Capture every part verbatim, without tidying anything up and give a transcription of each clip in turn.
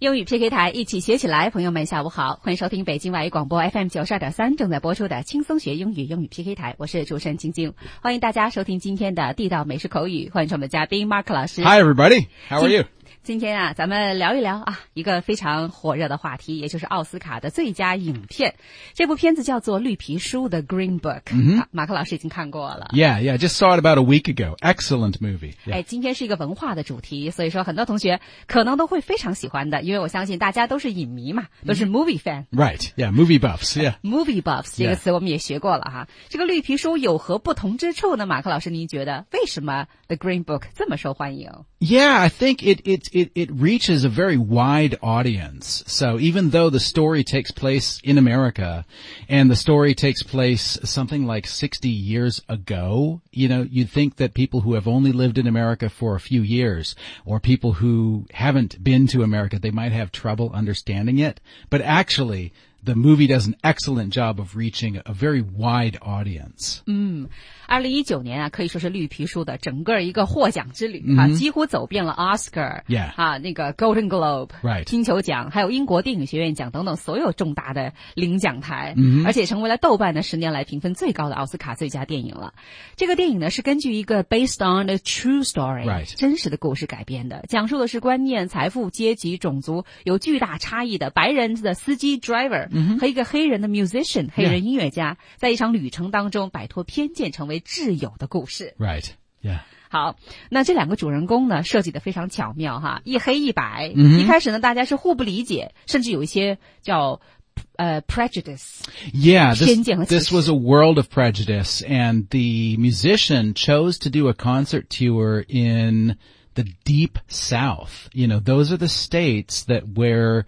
英语 P K 台一起学起来，朋友们下午好，欢迎收听北京外语广播 F M 九十二点三正在播出的轻松学英语英语 P K 台，我是主持人晶晶，欢迎大家收听今天的地道美式口语，欢迎我们的嘉宾 Mark 老师。 Hi everybody, how are you? 今天啊，咱们聊一聊啊，一个非常火热的话题，也就是奥斯卡的最佳影片。这部片子叫做《绿皮书》的 Green Book，、嗯啊、马克老师已经看过了。 Yeah, yeah, just saw it about a week ago. Excellent movie. Yeah. 哎，今天是一个文化的主题，所以说很多同学可能都会非常喜欢的，因为我相信大家都是影迷嘛，都是 movie fan。Right, yeah, movie buffs, yeah. Movie buffs 这个词我们也学过了哈。Yeah. 这个绿皮书有何不同之处呢？马克老师，您觉得为什么 The Green Book 这么受欢迎？ Yeah, I think it, it, it, it reaches a very wide audience. So even though the story takes place in America and the story takes place something like sixty years ago, you know, you'd think that people who have only lived in America for a few years or people who haven't been to America, they might have trouble understanding it. But actually, the movie does an excellent job of reaching a very wide audience. 嗯，二零一九年啊，可以说是绿皮书的整个一个获奖之旅、mm-hmm. 啊，几乎走遍了 Oscar，yeah. 啊，那个 Golden Globe，right. 金球奖，还有英国电影学院奖等等所有重大的领奖台， mm-hmm. 而且成为了豆瓣的十年来评分最高的奥斯卡最佳电影了。这个电影呢是根据一个 based on a true story，right. 真实的故事改编的，讲述的是观念、财富、阶级、种族有巨大差异的白人的司机 driver。Mm-hmm. 和一个黑人的 musician 黑人音乐家、yeah. 在一场旅程当中摆脱偏见成为挚友的故事。 Right, yeah. 好，那这两个主人公呢设计得非常巧妙哈，一黑一白、mm-hmm. 一开始呢大家是互不理解，甚至有一些叫呃、uh, prejudice Yeah, 偏见和 this, this was a world of prejudice, and the musician chose to do a concert tour in the deep South. You know, those are the states that were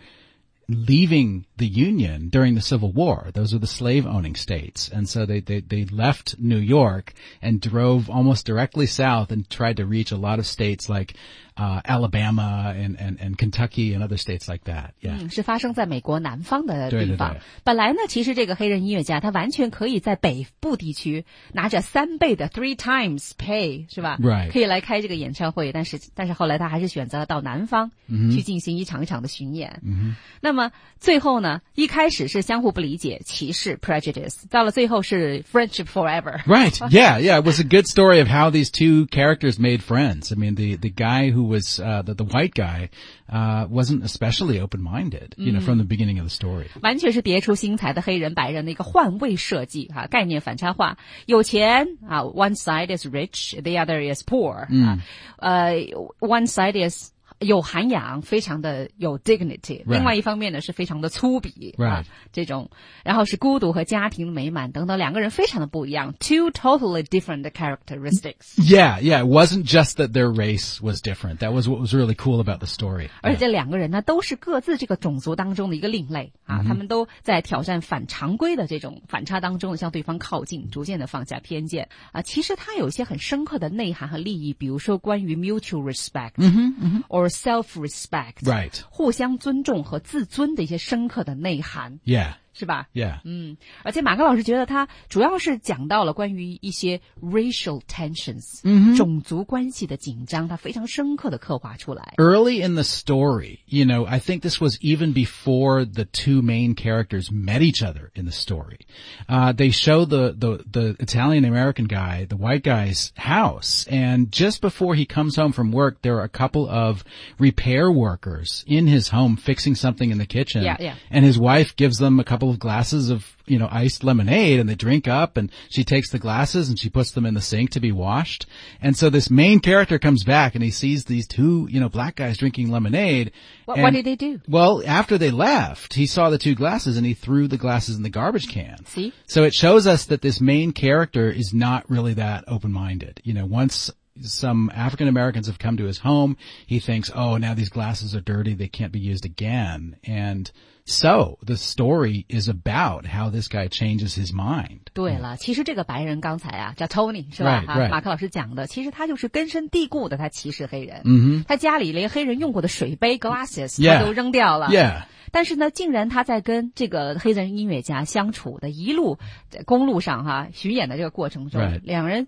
leaving the Union during the Civil War. Those are the slave-owning states. And so they, they, they left New York and drove almost directly south and tried to reach a lot of states like uh, Alabama and, and, and Kentucky and other states like that. Yeah. 嗯，是发生在美国南方的地方。 对对对。 本来呢，其实这个黑人音乐家他完全可以在北部地区拿着三倍的 three times pay， 是吧？ Right. 可以来开这个演唱会，但是但是后来他还是选择了到南方、mm-hmm. 去进行一场一场的巡演。 Mm-hmm. 那么最后呢，一开始是相互不理解、歧视 prejudice， 到了最后是 friendship forever。 Right. Yeah, yeah. It was a good story of how these two characters made friends. I mean, the the guy who was uh, the the white guy uh wasn't especially open-minded, you know, from the beginning of the story. 完全是别出心裁的黑人白人的一个换位设计哈、啊，概念反差化。有钱啊 ，one side is rich, the other is poor、嗯、啊，呃 ，one side is有涵养，非常的有 dignity、right. 另外一方面呢是非常的粗鄙、 right. 啊，这种，然后是孤独和家庭美满等等，两个人非常的不一样 ，two totally different characteristics. Yeah, yeah, it wasn't just that their race was different. That was what was really cool about the story. 而且这两个人呢都是各自这个种族当中的一个另类啊， mm-hmm. 他们都在挑战反常规的这种反差当中向对方靠近，逐渐的放下偏见啊。其实它有一些很深刻的内涵和利益，比如说关于 mutual respect、mm-hmm, mm-hmm. or self-respect， right. 互相尊重和自尊的一些深刻的内涵。 Yeah. 是吧 Yeah. 嗯，而且马克老师觉得他主要是讲到了关于一些 racial tensions、mm-hmm. 种族关系的紧张，他非常深刻的刻画出来。 Early in the story, you know, I think this was even before the two main characters met each other in the story. Uh, they show the, the, the Italian-American guy, the white guy's house, and just before he comes home from work, there are a couple of repair workers in his home fixing something in the kitchen. Yeah, yeah. And his wife gives them a couple of glasses of, you know, iced lemonade, and they drink up, and she takes the glasses and she puts them in the sink to be washed. And so this main character comes back and he sees these two, you know, black guys drinking lemonade. What, and, what did they do? Well, after they left, he saw the two glasses and he threw the glasses in the garbage can. See? So it shows us that this main character is not really that open-minded. You know, once some African Americans have come to his home, he thinks, oh, now these glasses are dirty, they can't be used again. And so the story is about how this guy changes his mind. 对了，其实这个白人刚才啊叫 Tony 是吧？ Right, right. 马克老师讲的，其实他就是根深蒂固的，他歧视黑人。 Mm-hmm. 他家里连黑人用过的水杯 glasses、 yeah. 他都扔掉了。 Yeah. 但是呢，竟然他在跟这个黑人音乐家相处的一路在公路上哈、啊、巡演的这个过程中， right. 两人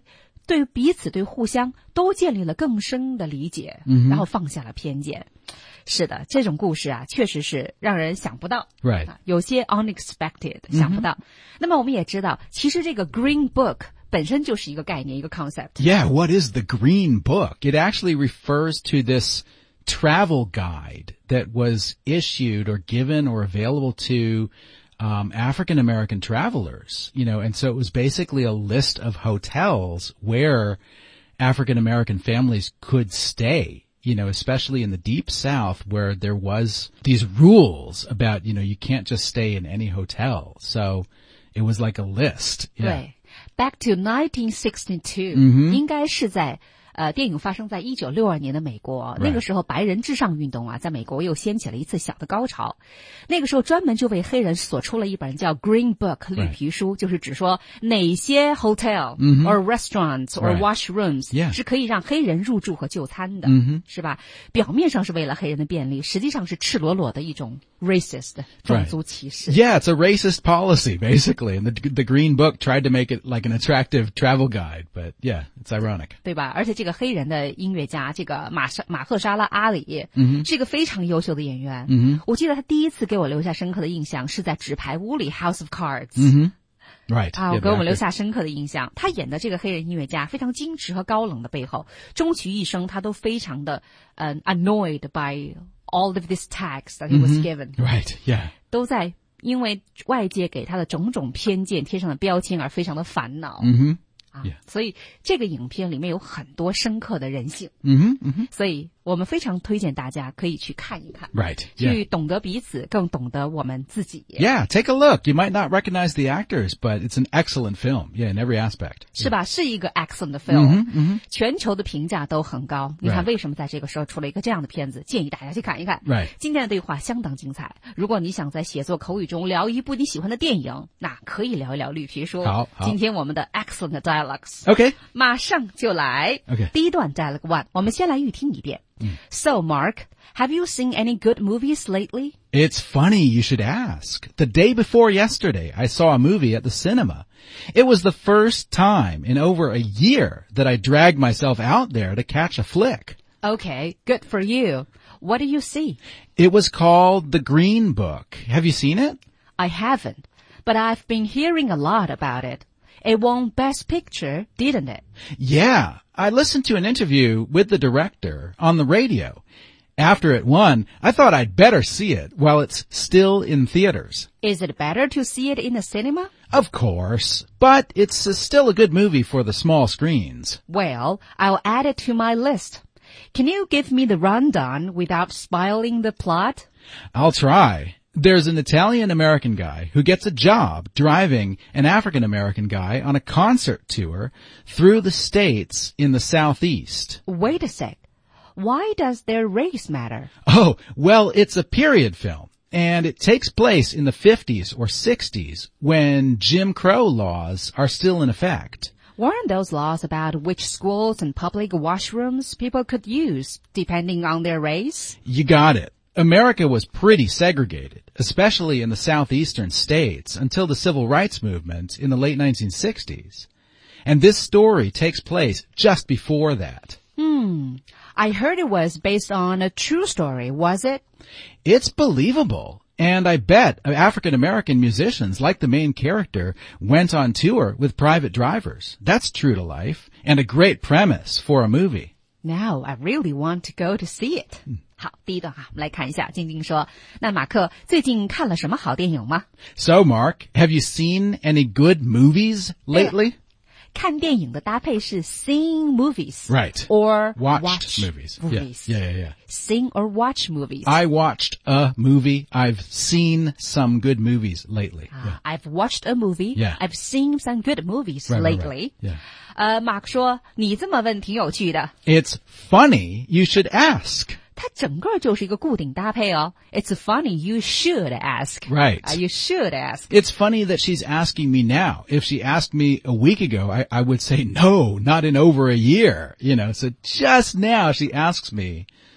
对彼此对互相都建立了更深的理解， 嗯、 然后放下了偏见。是的，这种故事啊，确实是让人想不到， right. 啊，有些 unexpected 想不到。Mm-hmm. 那么我们也知道，其实这个 Green Book 本身就是一个概念，一个 concept. Yeah, what is the Green Book? It actually refers to this travel guide that was issued or given or available to um, African American travelers, you know, and so it was basically a list of hotels where African American families could stay. You know, especially in the deep South where there was these rules about, you know, you can't just stay in any hotel. So it was like a list. Yeah. 对 ，Back to nineteen sixty-two， 嗯、 应该是在呃，电影发生在一九六二年的美国， Right. 那个时候白人至上运动啊，在美国又掀起了一次小的高潮。那个时候专门就为黑人所出了一本叫 Green Book 绿皮书， Right. 就是指说哪些 hotel、 mm-hmm. or restaurants or Right. washrooms、yeah. 是可以让黑人入住和就餐的， mm-hmm. 是吧？表面上是为了黑人的便利，实际上是赤裸裸的一种 racist 种族歧视。 Right. Yeah, it's a racist policy basically, and the the Green Book tried to make it like an attractive travel guide, but yeah, it's ironic. 对吧？而且这个黑人的音乐家，这个马沙马赫沙拉阿里， mm-hmm. 是一个非常优秀的演员。 Mm-hmm. 我记得他第一次给我留下深刻的印象是在纸牌屋里 House of Cards。 Mm-hmm. Right. 啊， yeah, 给我们留下深刻的印象。他演的这个黑人音乐家非常矜持和高冷的背后，终其一生他都非常的嗯、uh, annoyed by all of these tags that he was given。 Right. Yeah. 都在因为外界给他的种种偏见贴上的标签而非常的烦恼。 Mm-hmm. 啊 Yeah. 所以这个影片里面有很多深刻的人性。 Mm-hmm. Mm-hmm. 所以我们非常推荐大家可以去看一看。 Right. 去懂得彼此，更懂得我们自己。 Yeah, take a look. You might not recognize the actors, but it's an excellent film. Yeah, in every aspect. 是吧？是一个 excellent film。 嗯嗯， 全球的评价都很高。你看 Right. 为什么在这个时候出了一个这样的片子？建议大家去看一看。 Right. 今天的对话相当精彩。如果你想在写作口语中聊一部你喜欢的电影，那可以聊一聊绿皮书。 好，好。 今天我们的 excellent dialogues。 Okay. 马上就来。 Okay. 第一段 dialogue one， 我们先来预听一遍。 嗯 So Mark, have you seen any good movies lately? It's funny you should ask. The day before yesterday, I saw a movie at the cinema. It was the first time in over a year that I dragged myself out there to catch a flick. Okay, good for you. What did you see? It was called The Green Book. Have you seen it? I haven't, but I've been hearing a lot about it. It won Best Picture, didn't it? Yeah. I listened to an interview with the director on the radio. After it won, I thought I'd better see it while it's still in theaters. Is it better to see it in the cinema? Of course, but it's uh, still a good movie for the small screens. Well, I'll add it to my list. Can you give me the rundown without spoiling the plot? I'll try. There's an Italian-American guy who gets a job driving an African-American guy on a concert tour through the states in the Southeast. Wait a sec. Why does their race matter? Oh, well, it's a period film, and it takes place in the fifties or sixties when Jim Crow laws are still in effect. Weren't those laws about which schools and public washrooms people could use depending on their race? You got it. America was pretty segregated, especially in the southeastern states, until the civil rights movement in the late nineteen sixties. And this story takes place just before that. Hmm. I heard it was based on a true story, was it? It's believable. And I bet African-American musicians, like the main character, went on tour with private drivers. That's true to life, and a great premise for a movie. Now I really want to go to see it. 好，第一段哈，我们来看一下。静静说，那马克最近看了什么好电影吗？ So, Mark, have you seen any good movies lately? 看电影的搭配是 seeing movies. Right. Or watched watch movies. movies. Yeah. yeah, yeah, yeah. Sing or watch movies. I watched a movie. I've seen some good movies lately. Ah, Yeah. I've watched a movie. Yeah. I've seen some good movies Right, right, lately. right. Yeah. 呃，马克说你这么问挺有趣的。 It's funny you should ask. 它整个就是一个固定搭配哦。It's funny you should ask. Right. Uh, you should ask. It's funny that she's asking me now. If she asked me a week ago, I, I would say no, not in over a year. You know, so just now she asks me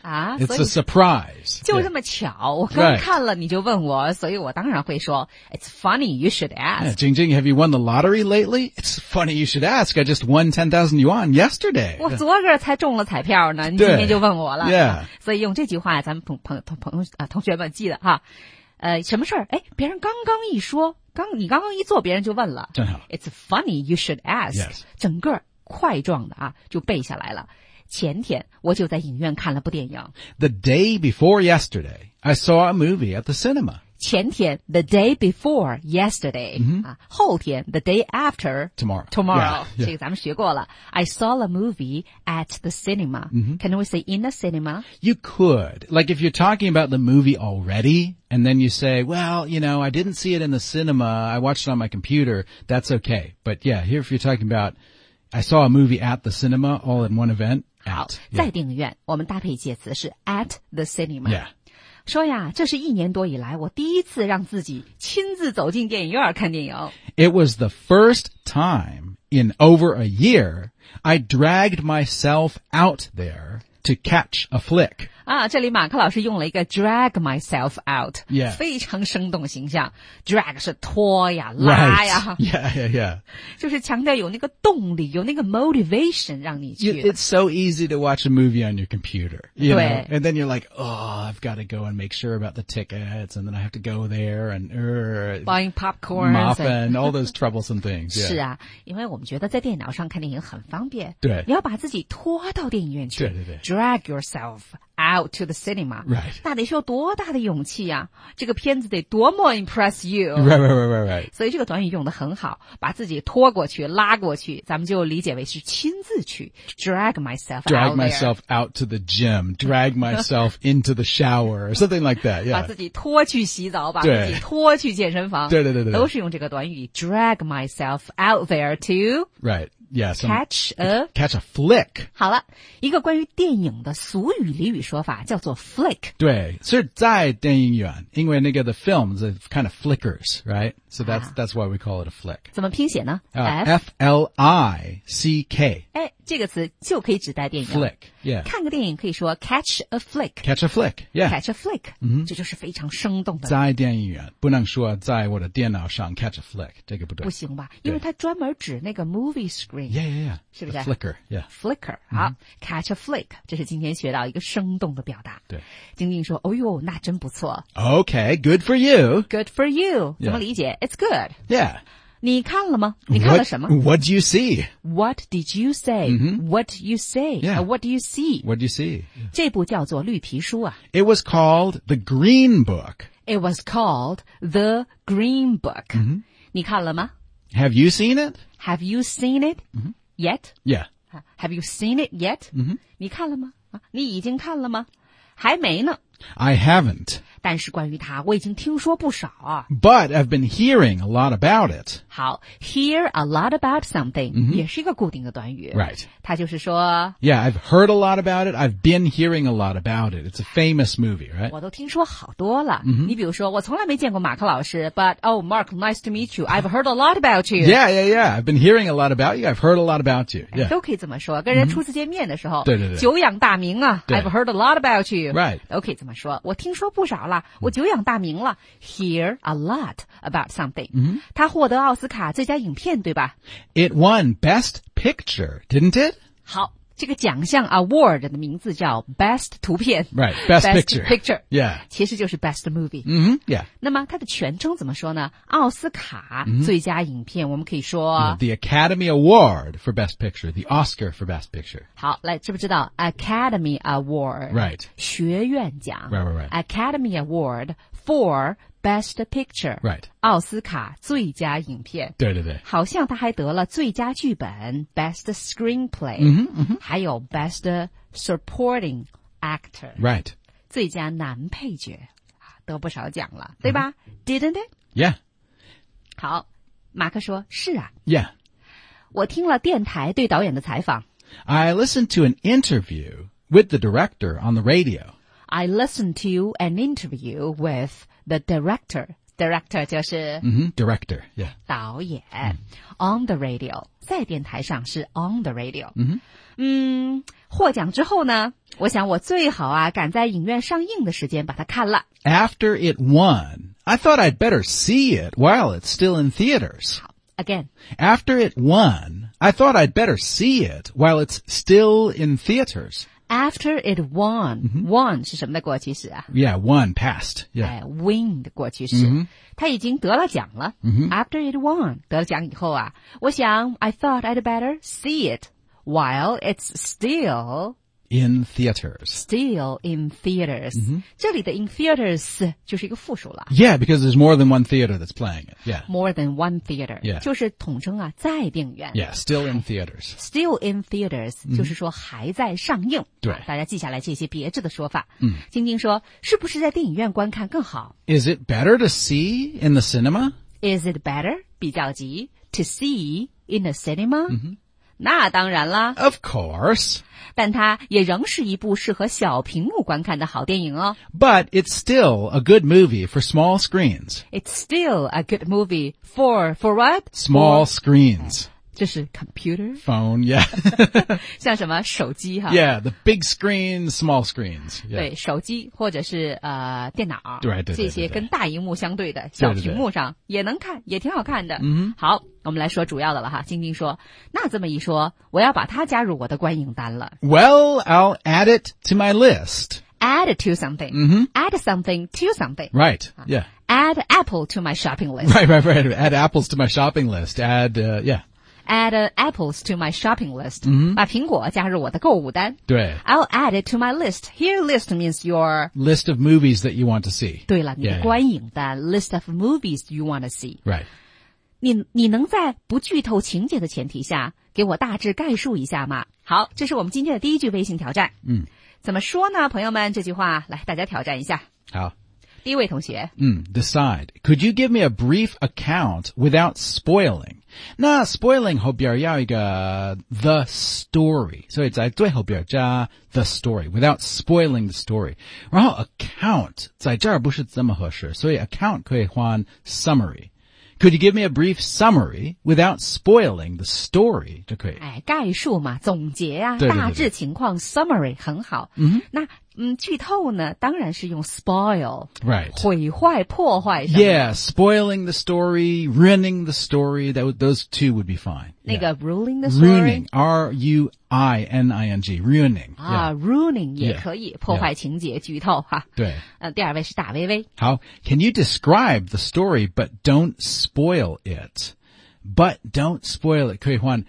啊 It's a surprise. 就这么巧，我刚看了你就问我，所以我当然会说 It's funny you should ask. Yeah, Jing Jing, have you won the lottery lately? It's funny you should ask. I just won ten thousand yuan yesterday. 我昨个才中了彩票呢，你今天就问我了。 Yeah. 所以用这句话，咱们朋朋朋朋啊同学们记得哈。呃，什么事儿？哎，别人刚刚一说，刚你刚刚一做，别人就问了。 真好。 It's funny you should ask. Yes. 整个块状的啊，就背下来了。前天我就在影院看了部电影。 The day before yesterday, I saw a movie at the cinema. 前天 the day before yesterday、 mm-hmm. 啊，后天 the day after tomorrow. Tomorrow， yeah, yeah. 这个咱们学过了。I saw a movie at the cinema、mm-hmm. Can we say in a cinema? You could. Like if you're talking about the movie already, and then you say, well, you know, I didn't see it in the cinema, I watched it on my computer, that's okay. But yeah, here if you're talking about, I saw a movie at the cinema all in one event. 好， At, 在 yeah. 电影院，我们搭配介词是 at the cinema。 Yeah. 说呀，这是一年多以来我第一次让自己亲自走进电影院看电影。 It was the first time in over a year I dragged myself out there to catch a flick. 啊，这里马克老师用了一个 drag myself out， yeah. 非常生动形象。drag 是拖呀、拉呀 right. yeah, yeah, yeah. 就是强调有那个动力，有那个 motivation 让你去。 It's so easy to watch a movie on your computer, you 对 know, and then you're like, oh, I've got to go and make sure about the tickets, and then I have to go there and uh, buying popcorn, muffin, all those troublesome things. Yeah. 是啊，因为我们觉得在电脑上看电影很方便。 对， 你要把自己拖到电影院去。 对对对 ，drag yourself out to the cinema. Right. 那得需要多大的勇气呀、啊？这个片子得多么 impress you. Right, right, right, right, right. 所以这个短语用得很好，把自己拖过去、拉过去，咱们就理解为是亲自去 drag myself Drag out myself there. out to the gym, drag myself into the shower, or something like that. Yeah. 把自己拖去洗澡，把对自己拖去健身房。 对对对对， 都是用这个短语 drag myself out there to right. Yeah, some, catch a catch a flick. 好了，一个关于电影的俗语俚语说法叫做 flick。 对，是在电影院，因为那个 the films it kind of flickers, right? So that's、啊、that's why we call it a flick. 怎么拼写呢、 uh, F L I C K. 哎，这个词就可以指代电影。 Flick, yeah. 看个电影可以说 catch a flick. Catch a flick, yeah. Catch a flick. 嗯， 这就是非常生动的。 在电影院不能说在我的电脑上 catch a flick， 这个不对。 不行吧？因为它专门指那个 movie screen. Yeah, yeah, yeah. 是不是 ？Flicker, yeah. Flicker. 好、嗯、，catch a flick， 这是今天学到一个生动的表达。 对， 晶晶说：“哦呦，那真不错。” Okay, good for you. Good for you. 怎么理解 ？It's good. Yeah. 你看了吗？你看了什么 ？What did you see? What did you say? Mm-hmm. What did you say? Yeah. What do you see? What did you see? 这部叫做绿皮书啊。 It was called The Green Book. It was called The Green Book. Mm-hmm. 你看了吗 Have you seen it? Have you seen it mm-hmm. yet? Yeah. Have you seen it yet? Mm-hmm. 你看了吗？啊，你已经看了吗？还没呢。 I haven't. 但是关于它，我已经听说不少啊。 But I've been hearing a lot about it. 好 ，hear a lot about something、 mm-hmm. 也是一个固定的短语。 Right. 它就是说 Yeah, I've heard a lot about it. I've been hearing a lot about it. It's a famous movie, right? 我都听说好多了。 Mm-hmm. 你比如说，我从来没见过马克老师 ，But oh, Mark, nice to meet you. I've heard a lot about you. Yeah, yeah, yeah. I've been hearing a lot about you. I've heard a lot about you. Yeah. 都可以这么说。跟人初次见面的时候， 对对对， 久仰大名啊。I've heard a lot about you. Right. 都可以这么说。我听说不少了，我久仰大名了。Hear a lot about something. 嗯， 他获得奥斯卡最佳影片，对吧 It won Best Picture, didn't it? 好。这个奖项 award 的名字叫 Best 图片 Right, Best, Best Picture. Picture. Yeah. 其实就是 Best Movie. 嗯 Yeah. 那么它的全称怎么说呢？奥斯卡最佳影片，我们可以说 yeah, The Academy Award for Best Picture, the Oscar for Best Picture. 好，来，知不知道 Academy Award? Right. 学院奖 Right, right, right. Academy Award for Best Picture. Right. 奥斯卡最佳影片。 对对对。 好像他还得了最佳剧本 Best Screenplay. 嗯哼嗯哼。 还有 Best Supporting Actor. Right. 最佳男配角。得不少奖了，对吧、嗯、？Didn't it? Yeah. 好，马克说是啊。 Yeah. 我听了电台对导演的采访。 I listened to an interview with the director on the radio. I listened to an interview with the director. director 就是 mm-hmm, director, yeah. 导演、mm. On the radio 在电台上是 on the radio. Mm-hmm. 嗯，获奖之后呢，我想我最好啊赶在影院上映的时间把它看了。 After it won, I thought I'd better see it while it's still in theaters. Again. After it won, I thought I'd better see it while it's still in theaters. After it won, mm-hmm. won 是什么的过去式啊？ Yeah, won, passed. Yeah. 哎 win 的过去式。 Mm-hmm. 他已经得了奖了。 Mm-hmm. After it won, 得了奖以后啊，我想 I thought I'd better see it while it's still in theaters. Still in theaters. Mm-hmm. 这里的 in theaters 就是一个复数了。 Yeah, because there's more than one theater that's playing it. Yeah. More than one theater. Yeah. 就是统称啊，在电影院。 Yeah, still in theaters. Still in theaters、嗯、就是说还在上映。 对、 啊，大家记下来这些别致的说法。 嗯， 晶晶说，是不是在电影院观看更好 ？Is it better to see in the cinema? Is it better 比较级 to see in the cinema？、 嗯、 那当然啦。 Of course. 但它也仍是一部适合小屏幕观看的好电影哦。 But it's still a good movie for small screens. It's still a good movie for for what? Small for, screens. 这是 computer phone, yeah. 像什么手机哈 Yeah, the big screens, small screens. Yeah. 对，手机或者是呃电脑， 对对对对对这些跟大荧幕相对的小屏幕上也能看，也挺好看的。 嗯， 好，我们来说主要的了哈。晶晶说，那这么一说，我要把它加入我的观影单了。 Well, I'll add it to my list. Add to something. Mm-hmm. Add something to something. Right, yeah. Add apple to my shopping list. Right, right, right. Add apples to my shopping list. Add, uh, yeah. Add uh, apples to my shopping list. 嗯， 把苹果加入我的购物单。 对。 I'll add it to my list. Here, list means your list of movies that you want to see. 对了，你的 yeah, 观影单 yeah. List of movies you want to see. Right. 你你能在不剧透情节的前提下，给我大致概述一下吗？好，这是我们今天的第一句微信挑战。 嗯， 怎么说呢，朋友们？这句话来，大家挑战一下。 好。 第一位同学， 嗯 decide. Could you give me a brief account without spoiling? 那 spoiling 后边要一个 the story, 所以在最后边加 the story without spoiling the story. 然后 account 在这儿不是这么合适，所以 account 可以换 summary.Could you give me a brief summary without spoiling the story? 就可以。 哎，概述嘛，总结啊， 对对对对大致情况 summary 很好。 嗯， 那嗯，剧透呢，当然是用 spoil， right， 毁坏、破坏什么 Yeah, spoiling the story, ruining the story. That would, those two would be fine. 那个 yeah. ruining the story， ruining, R U I N I N G, ruining. 啊 yeah. ，ruining 也可以 yeah. 破坏情节、剧透哈。 对。 呃，第二位是大薇薇。 好 Can you describe the story, but don't spoil it? But don't spoil it. 可以换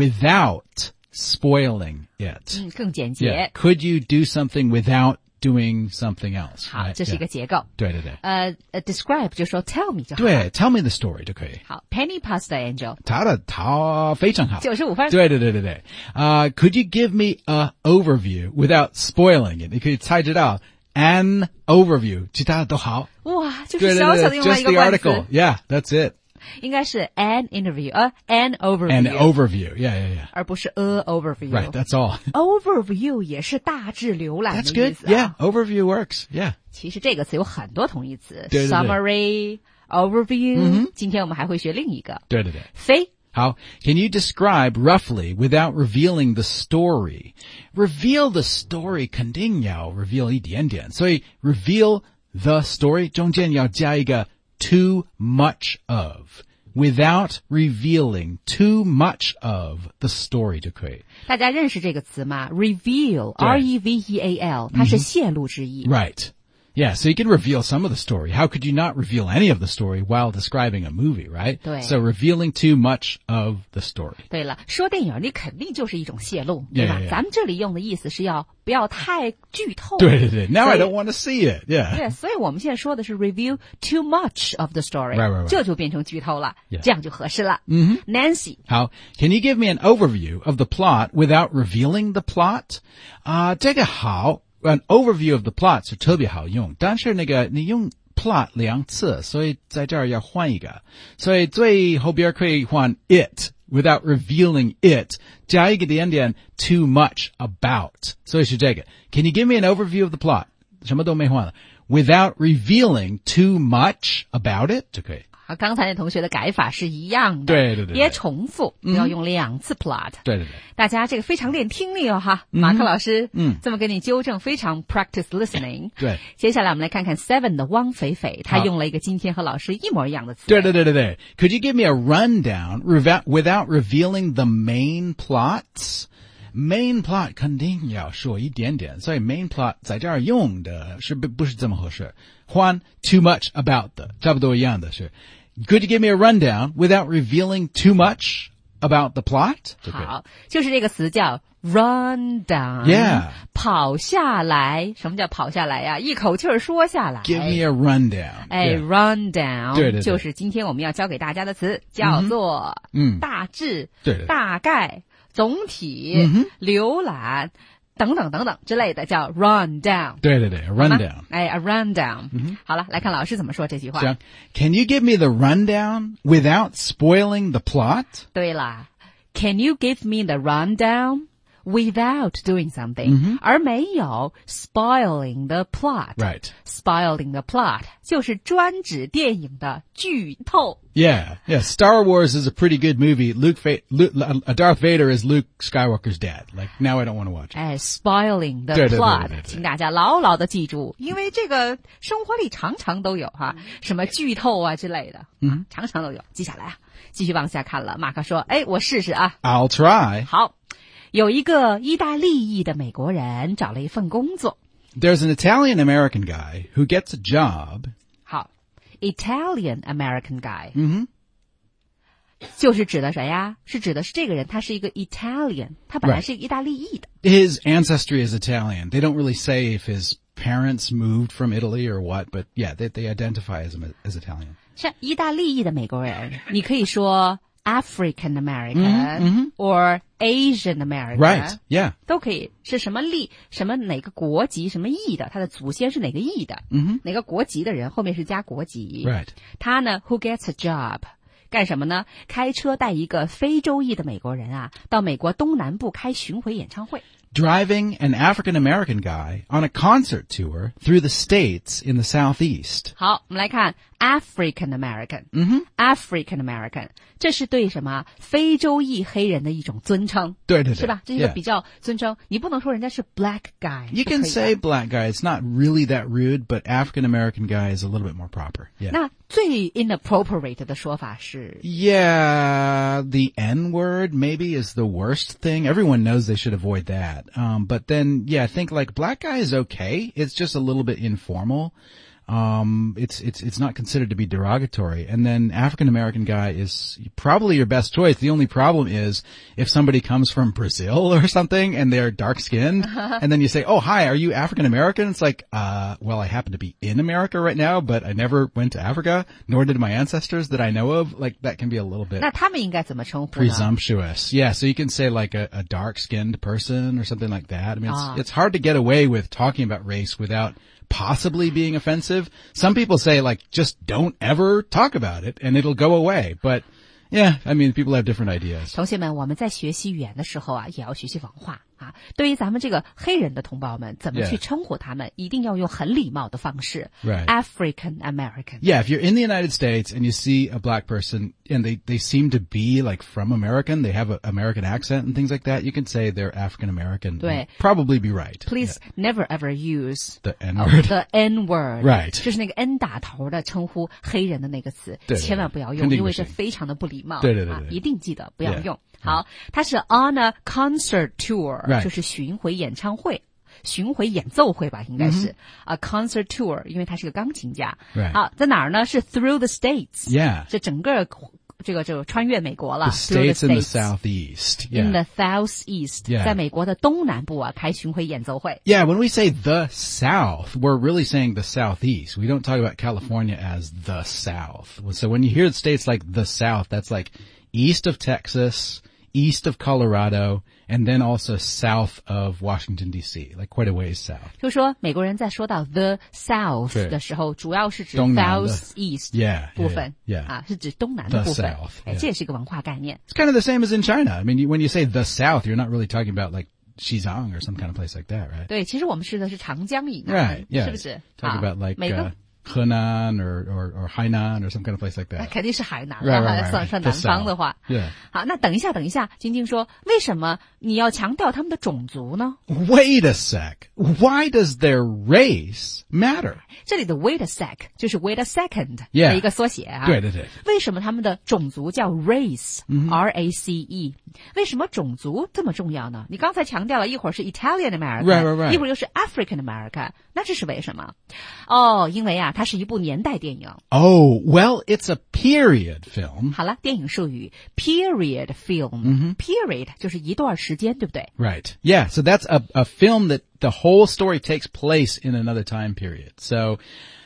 without.Spoiling it. 嗯，更简洁。 Yeah. Could you do something without doing something else? 好， right? 这是一个结构。 对对对。 呃呃 ，describe 就说 tell me 就好。 对 ，tell me the story 就可以。 好 ，Penny Pasta Angel。 他的他非常好。 九十五分。 对对对对对。啊、uh, ，Could you give me a overview without spoiling it? 你可以猜知道 an overview， 其他的都好。 哇，就是小小的用了一个冠词。 Just the article. Yeah, that's it. 应该是 an interview, 呃、uh, an overview. An overview, yeah, yeah, yeah. 而不是 a overview. Right, that's all. Overview 也是大致浏览的意思、啊。 That's good, yeah. Overview works, yeah. 其实这个词有很多同义词。 对对对 Summary, overview、 嗯。 今天我们还会学另一个。 对对对。 飞。 好 Can you describe roughly without revealing the story? Reveal the story 肯定要 reveal 一点点，所以 reveal the story 中间要加一个 too much of. Without revealing too much of the story 就可以。 大家认识这个词吗 ？Reveal, R E V E A L， 它是泄露之意。 Right. Yeah, so you can reveal some of the story. How could you not reveal any of the story while describing a movie, right? 对。 So revealing too much of the story. 对了，说电影你肯定就是一种泄露， yeah, 对吧？ yeah, yeah. 咱们这里用的意思是要不要太剧透。 对对对 Now I don't want to see it. Yeah. 对，所以我们现在说的是 reveal too much of the story. Right, right, right. 这就变成剧透了， Yeah. 这样就合适了。 Mm-hmm. Nancy. 好 Can you give me an overview of the plot without revealing the plot? 啊、uh, 这个好An overview of the plot 是特别好用，但是那个你用 plot 两次，所以在这儿要换一个，所以最后边可以换 it without revealing it， 加一个点点 too much about， 所以是这个。Can you give me an overview of the plot? 什么都没换了 without revealing too much about it 就可以。 和刚才那同学的改法是一样的， 对对对， 别重复，不要用两次 plot。 对对对， 大家这个非常练听力哦哈，马克老师，嗯，这么给你纠正，非常 practice listening。 对， 接下来我们来看看 seven 的汪肥肥，他用了一个今天和老师一模一样的词。 对对对对对 ，Could you give me a rundown without revealing the main plots？Main plot 肯定要说一点点，所以 main plot 在这儿用的是不不是这么合适。换 too much about 的，差不多一样的是。Could you give me a rundown without revealing too much about the plot? 好，就是这个词叫 run down. Yeah. 跑下来。什么叫跑下来呀？一口气儿说下来。 Give me a rundown. 哎 yeah. run down. 对对对， 就是今天我们要教给大家的词，叫做嗯大致、 对对大概、总体、 嗯浏览等等等等之类的，叫 run down。 对对对 ，a rundown。 哎 ，a rundown。嗯，好了，来看老师怎么说这句话。 行 ，Can you give me the rundown without spoiling the plot？ 对了 ，Can you give me the rundown without doing something？、嗯、而没有 spoiling the plot。Right。Spoiling the plot 就是专指电影的剧透。 Yeah, yeah. Star Wars is a pretty good movie. Luke, Luke, Darth Vader is Luke Skywalker's dad. Like, now I don't want to watch it. 哎 ，spoiling the 对对对 plot， 对对对请大家牢牢的记住，因为这个生活里常常都有哈，什么剧透啊之类的，嗯，常常都有。记下来啊，继续往下看了。马克说：“哎，我试试啊。” I'll try. 好，有一个意大利裔的美国人找了一份工作。 There's an Italian-American guy who gets a job. 好 ，Italian-American guy。 嗯哼。 就是指的谁呀？是指的是这个人，他是一个 Italian， 他本来是一个意大利裔的。 His ancestry is Italian. They don't really say if his parents moved from Italy or what, but yeah, they, they identify as, as Italian. 是意大利裔的美国人，你可以说 African American、 mm-hmm. or Asian American， right? Yeah， 都可以。是什么裔？什么哪个国籍？什么裔的？他的祖先是哪个裔的？嗯、 mm-hmm. 哪个国籍的人？后面是加国籍。 Right。 他呢 ，Who gets a job？干什么呢？开车带一个非洲裔的美国人啊，到美国东南部开巡回演唱会。 Driving an African-American guy on a concert tour through the states in the southeast. 好，我们来看 African-American。 嗯哼 African-American， 这是对什么？非洲裔黑人的一种尊称。 对对对， 是吧？这是一个比较尊称。你不能說人家是 black guy。 You can say black guy. It's not really that rude, but African-American guy is a little bit more proper. Yeah. 那最 inappropriate 的说法是 Yeah, the N-word maybe is the worst thing. Everyone knows they should avoid that. Um, but then, yeah, I think like black guy is okay. It's just a little bit informal. Um, it's, it's, it's not considered to be derogatory. And then African-American guy is probably your best choice. The only problem is if somebody comes from Brazil or something and they're dark-skinned and then you say, oh, hi, are you African-American? It's like, uh, well, I happen to be in America right now, but I never went to Africa, nor did my ancestors that I know of. Like, that can be a little bit 那他们应该怎么称呼呢？ presumptuous. Yeah, so you can say like a, a dark-skinned person or something like that. I mean, it's, ah. it's hard to get away with talking about race without possibly being offensive. Some people say like, just don't ever talk about it and it'll go away. But yeah, I mean, people have different ideas. 同学们，我们在学习语言的时候啊，也要学习文化啊。对于咱们这个黑人的同胞们，怎么去称呼他们， yeah. 一定要用很礼貌的方式。 Right. African American. Yeah, if you're in the United States and you see a black person and they, they seem to be like from American, they have an American accent and things like that, you can say they're African American. 对 Probably be right. Please yeah. never ever use the N-word. The N-word. Right. 就是那个 N 打头的称呼黑人的那个词， 对对对千万不要用，因为这非常的不礼貌。 对对对对， 啊，一定记得不要用。 Yeah. 好，他是 on a concert tour， right. 就是巡回演唱会。巡回演奏会吧，应该是、mm-hmm. a concert tour， 因为他是个钢琴家。 Right. 好，在哪儿呢？是 through the states。 Yeah. 这整个这个就穿越美国了。 The states, the in the southeast. Yeah. In the southeast. Yeah. 在美国的东南部啊，开巡回演奏会。 Yeah, when we say the South, we're really saying the southeast. We don't talk about California as the South. So when you hear states like the South, that's like east of Texas, east of Colorado, and then also south of Washington, D C, like quite a ways south. 就说美国人在说到 the South 的时候，主要是指 southeast yeah, 部分 yeah, yeah. 啊，是指东南的部分。 The South, 哎， yeah. 这也是一个文化概念。 It's kind of the same as in China. I mean, when you say the South, you're not really talking about like Xizang or some kind of place like that, right? 对，其实我们吃的是长江以南， right, yeah. 是不是？ Talk about like uh, Henan or, or, or Hainan or some kind of place like that. 肯定是海南 right, right, right, 算算南方的话。 Yeah. 好，那等一下，等一下，晶晶说，为什么你要强调他们的种族呢 ？Wait a sec. Why does their race matter? 这里的 wait a sec 就是 wait a second 的 yeah. 一个缩写啊。 对对对。 为什么他们的种族叫 race、mm-hmm. R A C E？ 为什么种族这么重要呢？你刚才强调了一会儿是 Italian American， right, right, right. 一会儿又是 African American， 那这是为什么？哦，因为啊，它是一部年代电影。 Oh, well, it's a period film. 好了，电影术语 period film、mm-hmm. period 就是一段时间，对不对？ Right. Yeah, so that's a, a film that the whole story takes place in another time period. So,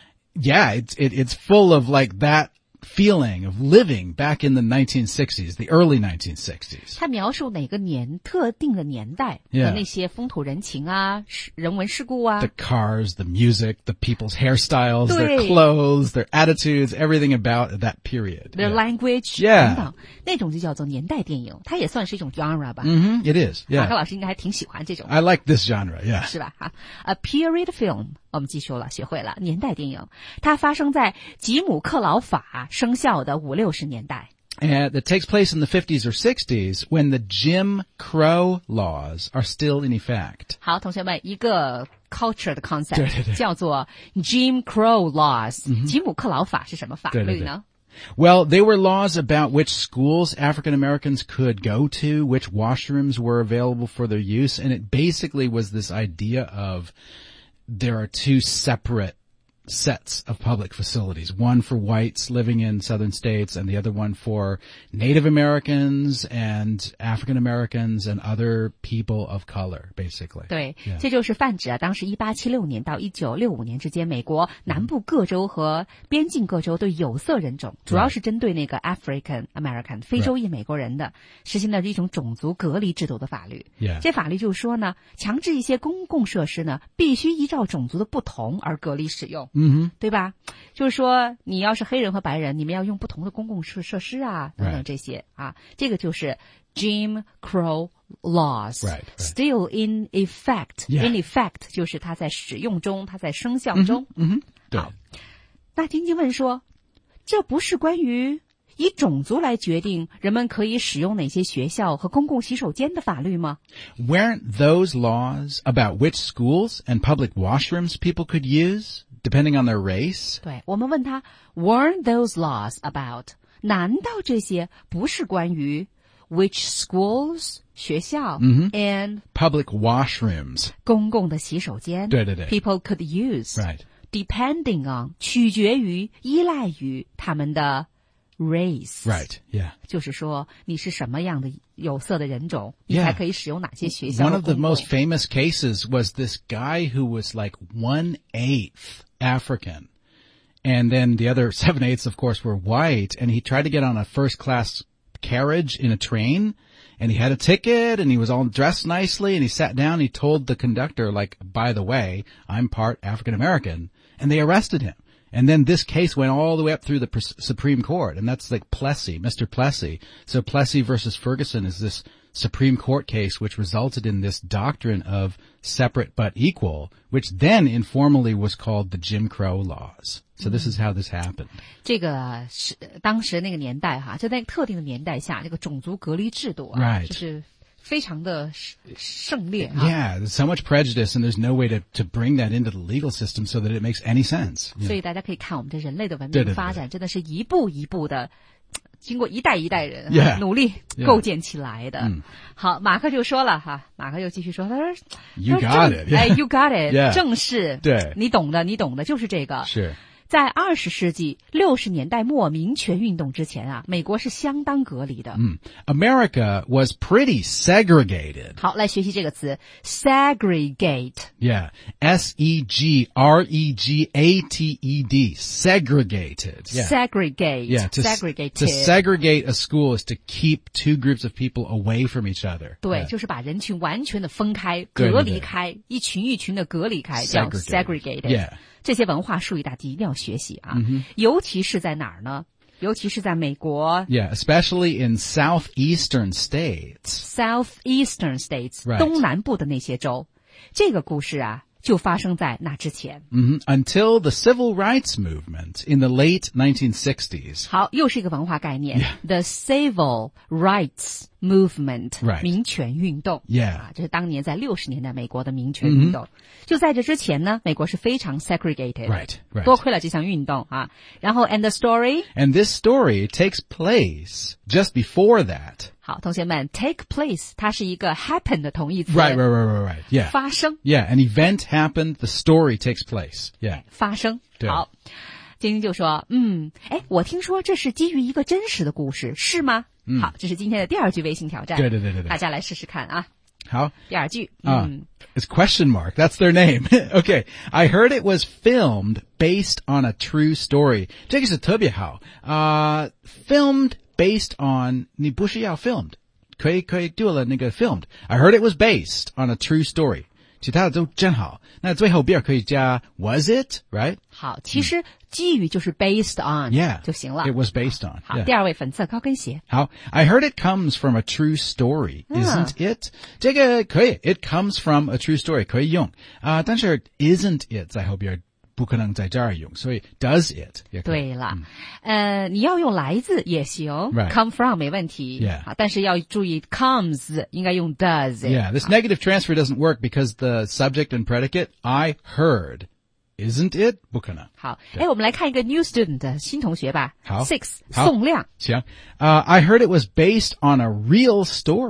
yeah, it's, it, it's full of like that feeling of living back in the nineteen sixties, the early nineteen sixties. 它描述哪个年特定的年代 yeah. 和那些风土人情啊、人文世故啊 The cars, the music, the people's hairstyles, their clothes, their attitudes, everything about that period. Their yeah. language, yeah. 等等，那种就叫做年代电影，它也算是一种 genre 吧。 Mm-hmm, it is, yeah. 马克老师应该还挺喜欢这种。 I like this genre, yeah. 是吧？哈 ，A period film， 我们记住了，学会了年代电影，它发生在吉姆克劳法生效的五六十年代。 And it takes place in the fifties or sixties when the Jim Crow laws are still in effect. 好，同学们，一个 culture 的 concept 对对对叫做 Jim Crow laws、 嗯、 吉姆克劳法是什么法律呢？ 对对对Well, they were laws about which schools African Americans could go to, which washrooms were available for their use, and it basically was this idea of there are two separate sets of public facilities, one for whites living in southern states and the other one for Native Americans and African Americans and other people of color, basically. 对， yeah. 这就是泛指啊，当时一八七六年到一九六五年之间，美国南部各州和边境各州对有色人种， 主要是针对那个 African American 非洲裔美国人的， 实行的一种种族隔离制度的法律。 Yeah. 这法律就是说呢，强制一些公共设施呢，必须依照种族的不同而隔离使用。 Mm-hmm. 对吧？就是说，你要是黑人和白人，你们要用不同的公共设设施啊，等等这些啊，这个就是 Jim Crow laws right, right. still in effect. Yeah. In effect 就是它在使用中，它在生效中。 嗯哼，对。 好，那晶晶问说，这不是关于以种族来决定人们可以使用哪些学校和公共洗手间的法律吗？ Weren't those laws about which schools and public washrooms people could use, depending on their race? 对，我们问他 Weren't those laws about? 难道这些不是关于 which schools 学校、 mm-hmm. and public washrooms 公共的洗手间？ 对对对 people could use right. depending on 取决于依赖于他们的race. Right, yeah. 就是说你是什么样的有色的人种， Yeah. 你才可以使用哪些学校。 One of the most famous cases was this guy who was like one-eighth African. And then the other seven-eighths, of course, were white. And he tried to get on a first-class carriage in a train. And he had a ticket and he was all dressed nicely. And he sat down and he told the conductor, like, by the way, I'm part African-American. And they arrested him. And then this case went all the way up through the Supreme Court. And that's like Plessy, Mister Plessy. So Plessy versus Ferguson is this Supreme Court case which resulted in this doctrine of separate but equal, which then informally was called the Jim Crow laws. So this is how this happened. 这个是当时那个年代哈，就在特定的年代下，这个种族隔离制度啊， Right. 就是非常的盛烈啊。 Yeah, there's so much prejudice and there's no way to, to bring that into the legal system so that it makes any sense. 所以大家可以看我们这人类的文对对对明发展，真的是一步一步的，经过一代一代人 Yeah. 努力构建起来的。 Yeah. 好，马克就说了哈，马克又继续说，他说 You 他说 got 正 it. 哎 ，You got it. Yeah. 正是， 对你懂的，你懂的，就是这个。 是。 在二十世纪六十年代末民权运动之前啊，美国是相当隔离的。 Mm. America was pretty segregated. 好，来学习这个词 segregate. Yeah. S E G R E G A T E D. Segregated. Yeah. Segregate. Yeah. To, segregated. to segregate a school is to keep two groups of people away from each other. 对， Yeah. 就是把人群完全的分开， 对对对隔离开，一群一群的隔离开，叫 Segregated. segregated. Yeah. 这些文化术语大家一定要学习啊， 嗯哼尤其是在哪儿呢？ 尤其是在美国。 Yeah, especially in southeastern states. Southeastern states, Right. 东南部的那些州。这个故事啊，就发生在那之前。 Mm-hmm. Until the civil rights movement in the late nineteen sixties. 好，又是一个文化概念。 Yeah. The civil rights movement, Right. 民权运动。 Yeah. 啊，这是当年在六十年代美国的民权运动。Mm-hmm. 就在这之前呢，美国是非常 segregated. Right, right. 多亏了这项运动啊。然后 and the story? And this story takes place just before that. 好，同学们 take place 它是一个 happen 的同义词。 Right, right, right, right, right. Yeah. 发生。 Yeah, an event happened, the story takes place. Yeah. 发生。 对。 好，晶晶就说，嗯，哎，我听说这是基于一个真实的故事，是吗？ 嗯、 好，这是今天的第二句微信挑战。 对对对对对。 大家来试试看啊。 好。 第二句。 啊、 嗯 uh, it's question mark. That's their name. Okay. I heard it was filmed based on a true story. 这个是特别好。啊、uh, filmed based on 你不是要 filmed. 可以可以 do 了那个 filmed. I heard it was based on a true story. 其他的都真好。那最后边可以加 was it, right? 好，其实基于就是 based on、 嗯、yeah, 就行了。 It was based on. 好， yeah. 第二位粉色高跟鞋。 好 I heard it comes from a true story, isn't it? 这个可以 It comes from a true story 可以用啊、呃，但是 isn't it 在后边不可能在这儿用，所以 does it 也可以。 对了，嗯、呃，你要用来自也行、 right. come from 没问题。 Yeah. 好，但是要注意 comes 应该用 does it。 Yeah, this negative transfer doesn't work because the subject and predicate I heard. Isn't it? 不可能。 好，哎，我们来看一个 new student 的新同学吧。 好 ，six 好宋亮。 行，呃、uh, I heard it was based on a real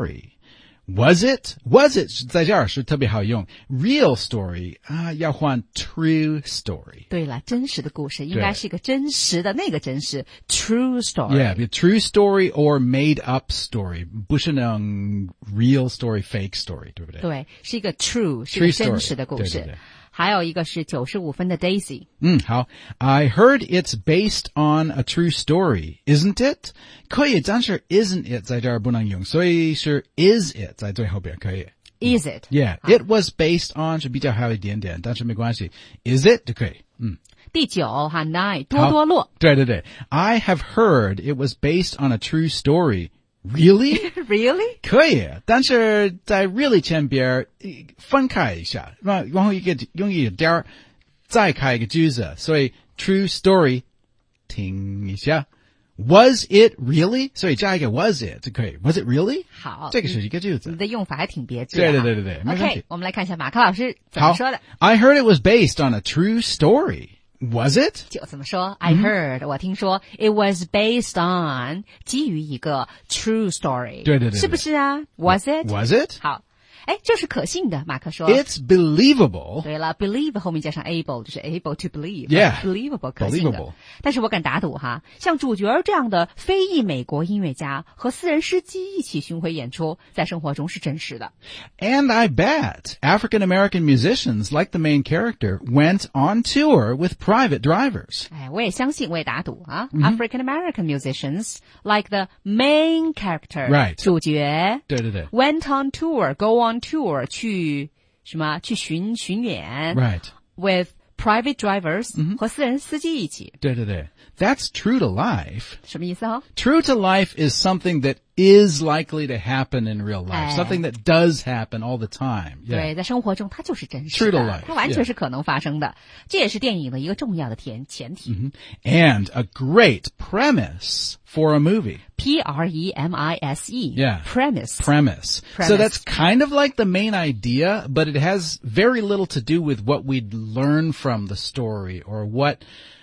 story.Was it? Was it? 在这儿是特别好用。Real story 啊，要换 true story。 对了，真实的故事应该是一个真实的那个真实 true story。 Yeah, be a true story or made up story， 不是那种 real story, fake story， 对不对？ 对，是一个 true， 是一个真实的故事。 对对对。 还有一个是九十五分的 Daisy。 嗯，好。I heard it's based on a true story, isn't it? 可以，但是 isn't it 在这儿不能用，所以是 is it 在最后边可以。 Is it? Yeah, it was based on 是比较好一点点，但是没关系。Is it 就可以。嗯。 第九哈 nine 多多洛。 对对对。I have heard it was based on a true story.Really? Really? 可以，但是在 really 前边分开一下，然后一个用一个点儿再开一个句子，所以 true story 停一下。Was it really? 所以加一个 was it 就可以。Was it really? 好， 这个是一个句子。 你的用法还挺别致的。 对对对对对，没问题。 OK， 我们来看一下马克老师怎么说的。 I heard it was based on a true story.Was it? 就这么说 I heard、嗯、我听说 It was based on 基于一个 true story 对对对对是不是啊 Was it? Was it? 好哎，这是可信的，马克说 It's believable. 对了 believe 后面加上 able 就是 able to believe Yeah. Believable 可信的 Believable. 但是我敢打赌哈，像主角这样的非裔美国音乐家和私人司机一起巡回演出，在生活中是真实的。 And I bet African-American musicians like the main character went on tour with private drivers. 哎，我也相信，我也打赌啊、 mm-hmm. African-American musicians like the main character Right. 主角对对对 went on tour, go on tour 去什么去巡巡演 Right. with private drivers、 mm-hmm. 和私人司机一起。 对对对 That's true to life. 什么意思啊 True to life is something that is likely to happen in real life. 哎 Something that does happen all the time. Yeah. 对，在生活中它就是真实的 True to life, 它完全是可能发生的、yeah. 这也是电影的一个重要的前前提、 mm-hmm. And a great premise for a movie. P R E M I S E Yeah. Premise. Premise. Premise. So that's kind of like the main idea, but it has very little to do with what we'd learn from the story or what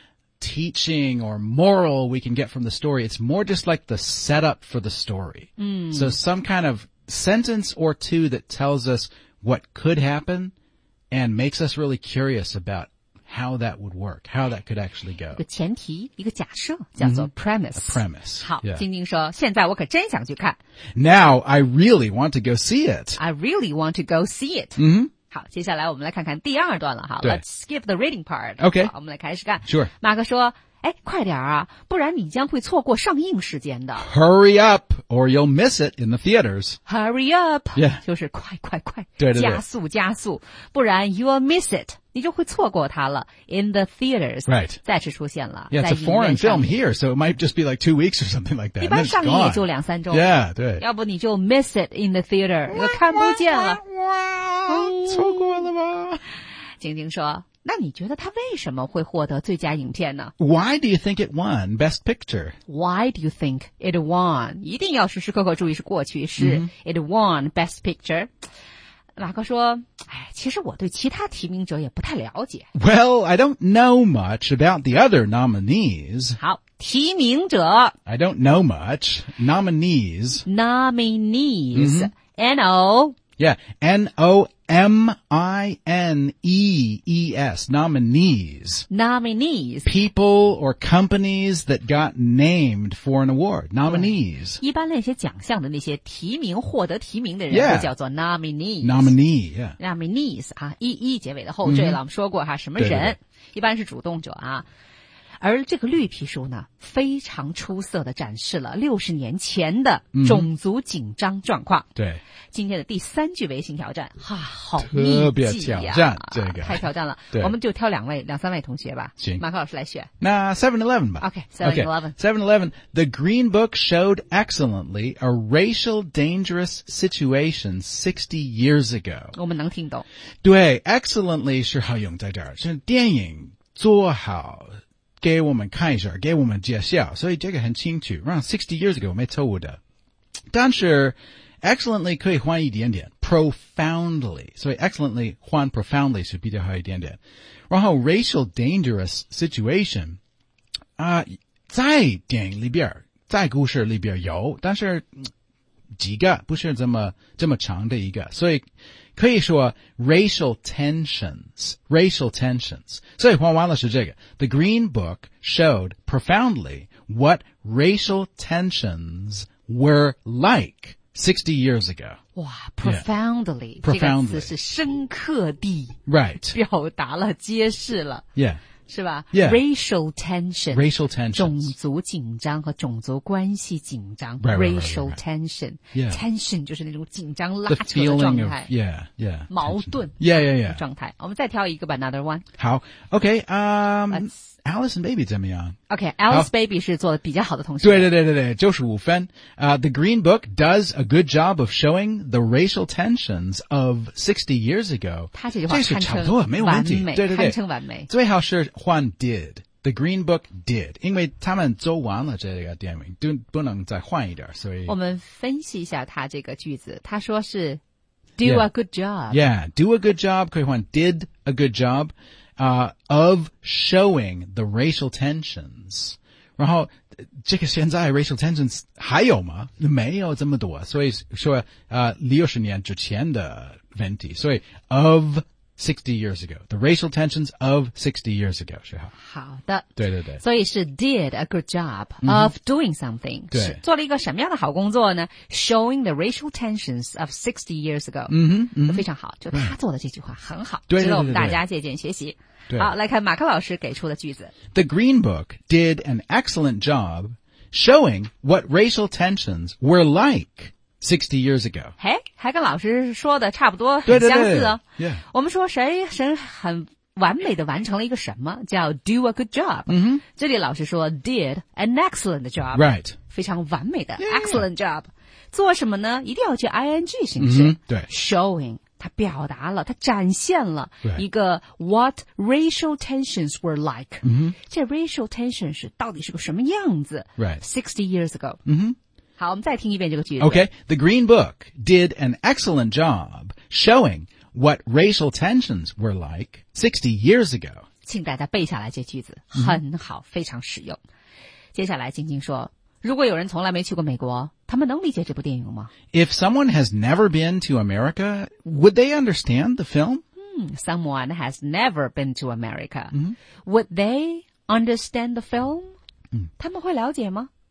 teaching or moral we can get from the story. It's more just like the setup for the story. Mm. So some kind of sentence or two that tells us what could happen and makes us really curious about how that would work, how that could actually go. 一个前提，一个假设，叫做 premise. A premise. 好， yeah. 晶晶说，现在我可真想去看。 Now I really want to go see it. I really want to go see it. 嗯好，接下来我们来看看第二段了哈。 对 Let's skip the reading part. Okay. 好，我们来开始看。 Sure. 马克说， 哎，快点啊，不然你将会错过上映时间的。 Hurry up, or you'll miss it in the theaters. Hurry up, yeah. 就是快快快， 对对对， 加速加速，不然 you'll miss it， 你就会错过它了。In the theaters, right? 再次出现了。 Yeah, it's a foreign film here, so it might just be like two weeks or something like that. 一般上映也就两三周。 Yeah, 对。 要不你就 miss it in the theater， 你就看不见了。 错过了吧？ 晶晶说。那你觉得他为什么会获得最佳影片呢？ Why do you think it won Best Picture? Why do you think it won? 一定要时时刻刻注意是过去式。Mm-hmm. It won Best Picture. 马克说，哎，其实我对其他提名者也不太了解。 Well, I don't know much about the other nominees. 好，提名者。 I don't know much. Nominees. Nominees. Mm-hmm. N O. Yeah, N O M I N E E S, nominees. Nominees. People or companies that got named for an award. Nominees. 一般那些奖项的那些提名获得提名的人就叫做 nominees. Nominee, yeah. Nominees 啊 ，e 结尾的后缀了， mm-hmm. 我们说过哈，什么人？ 对对对， 一般是主动者啊。而这个绿皮书呢，非常出色地展示了六十年前的种族紧张状况。 嗯、对， 今天的第三句微信挑战，哈、啊，好密集呀、啊， 挑战这个太挑战了。我们就挑两位、两三位同学吧。 行， 马克老师来选。 那 seven eleven 吧。 OK, seven eleven. seven eleven. The Green Book showed excellently a racial dangerous situation sixty years ago. 我们能听懂。 对 ，excellently 是好用在这儿，是电影做好。给我们看一下，给我们介绍，所以这个很清楚。让 sixty years ago 没错误的，但是 excellently 可以换一点点 ，profoundly， 所以 excellently 换 profoundly 是比较好一点点。然后 racial dangerous situation 啊、呃，在电影里边，在故事里边有，但是几个不是这么这么长的一个，所以。可以说 racial tensions, racial tensions. 所以换完了是这个 The Green Book showed profoundly what racial tensions were like sixty years ago. 哇 profoundly, yeah. profoundly. 这个词是深刻地 right. 表达了揭示了 Yeah. 是吧 yeah. Racial tension. Racial tension. 种族紧张和种族关系紧张 right, right, Racial right, right. tension. Yeah. Tension 就是那种紧张拉扯的状态 of, yeah, yeah. 矛盾 yeah, yeah, yeah. 状态我们再挑一个吧 Another one. 好 OK, um, Let's... Alice and Baby 怎么样 OK, Alice Baby 是做的比较好的同学对对对对对九十五分 uh, The Green Book does a good job of showing the racial tensions of sixty years ago. 他这句话堪称完美对对对堪称完美最好是换 did The Green Book did 因为他们做完了这个电影就不能再换一点所以我们分析一下他这个句子他说是 do yeah. a good job Yeah, do a good job 可以换 did a good job Uh, of showing the racial tensions. 然后这个现在 racial tensions 还有吗？没有这么多，所以说呃六十年之前的问题，所以 of sixty years ago, the racial tensions of sixty years ago 是好。 好的， 对对对， 所以是 did a good job of doing something，、嗯、 对， 做了一个什么样的好工作呢 ？Showing the racial tensions of sixty years ago， 嗯哼，嗯非常好，就他做的这句话很好， 对， 值得我们大家借鉴学习。 对， 好，来看马克老师给出的句子。 The Green Book did an excellent job showing what racial tensions were like sixty years ago. 嘿，还跟老师说的差不多，很相似哦。 对对对 yeah. 我们说谁谁很完美的完成了一个什么，叫 do a good job。 嗯哼， 这里老师说 did an excellent job。 Right， 非常完美的 yeah. excellent job。做什么呢？一定要去 ing 形式。 嗯、对 ，showing。它表达了，它展现了一个 what racial tensions were like。 嗯、 这 racial tension 是到底是个什么样子 ？Right. Sixty years ago。 嗯好，我们再听一遍这个句子。 Okay, the Green Book did an excellent job showing what racial tensions were like sixty years ago. 请大家背下来这句子，很好，非常实用。接下来晶晶说。如果有人从来没去过美国，他们能理解这部电影吗 If someone has never been to America, would they understand the film? Hmm, someone has never been to America. Mm-hmm. Would they understand the film? 嗯、 他们会了解吗？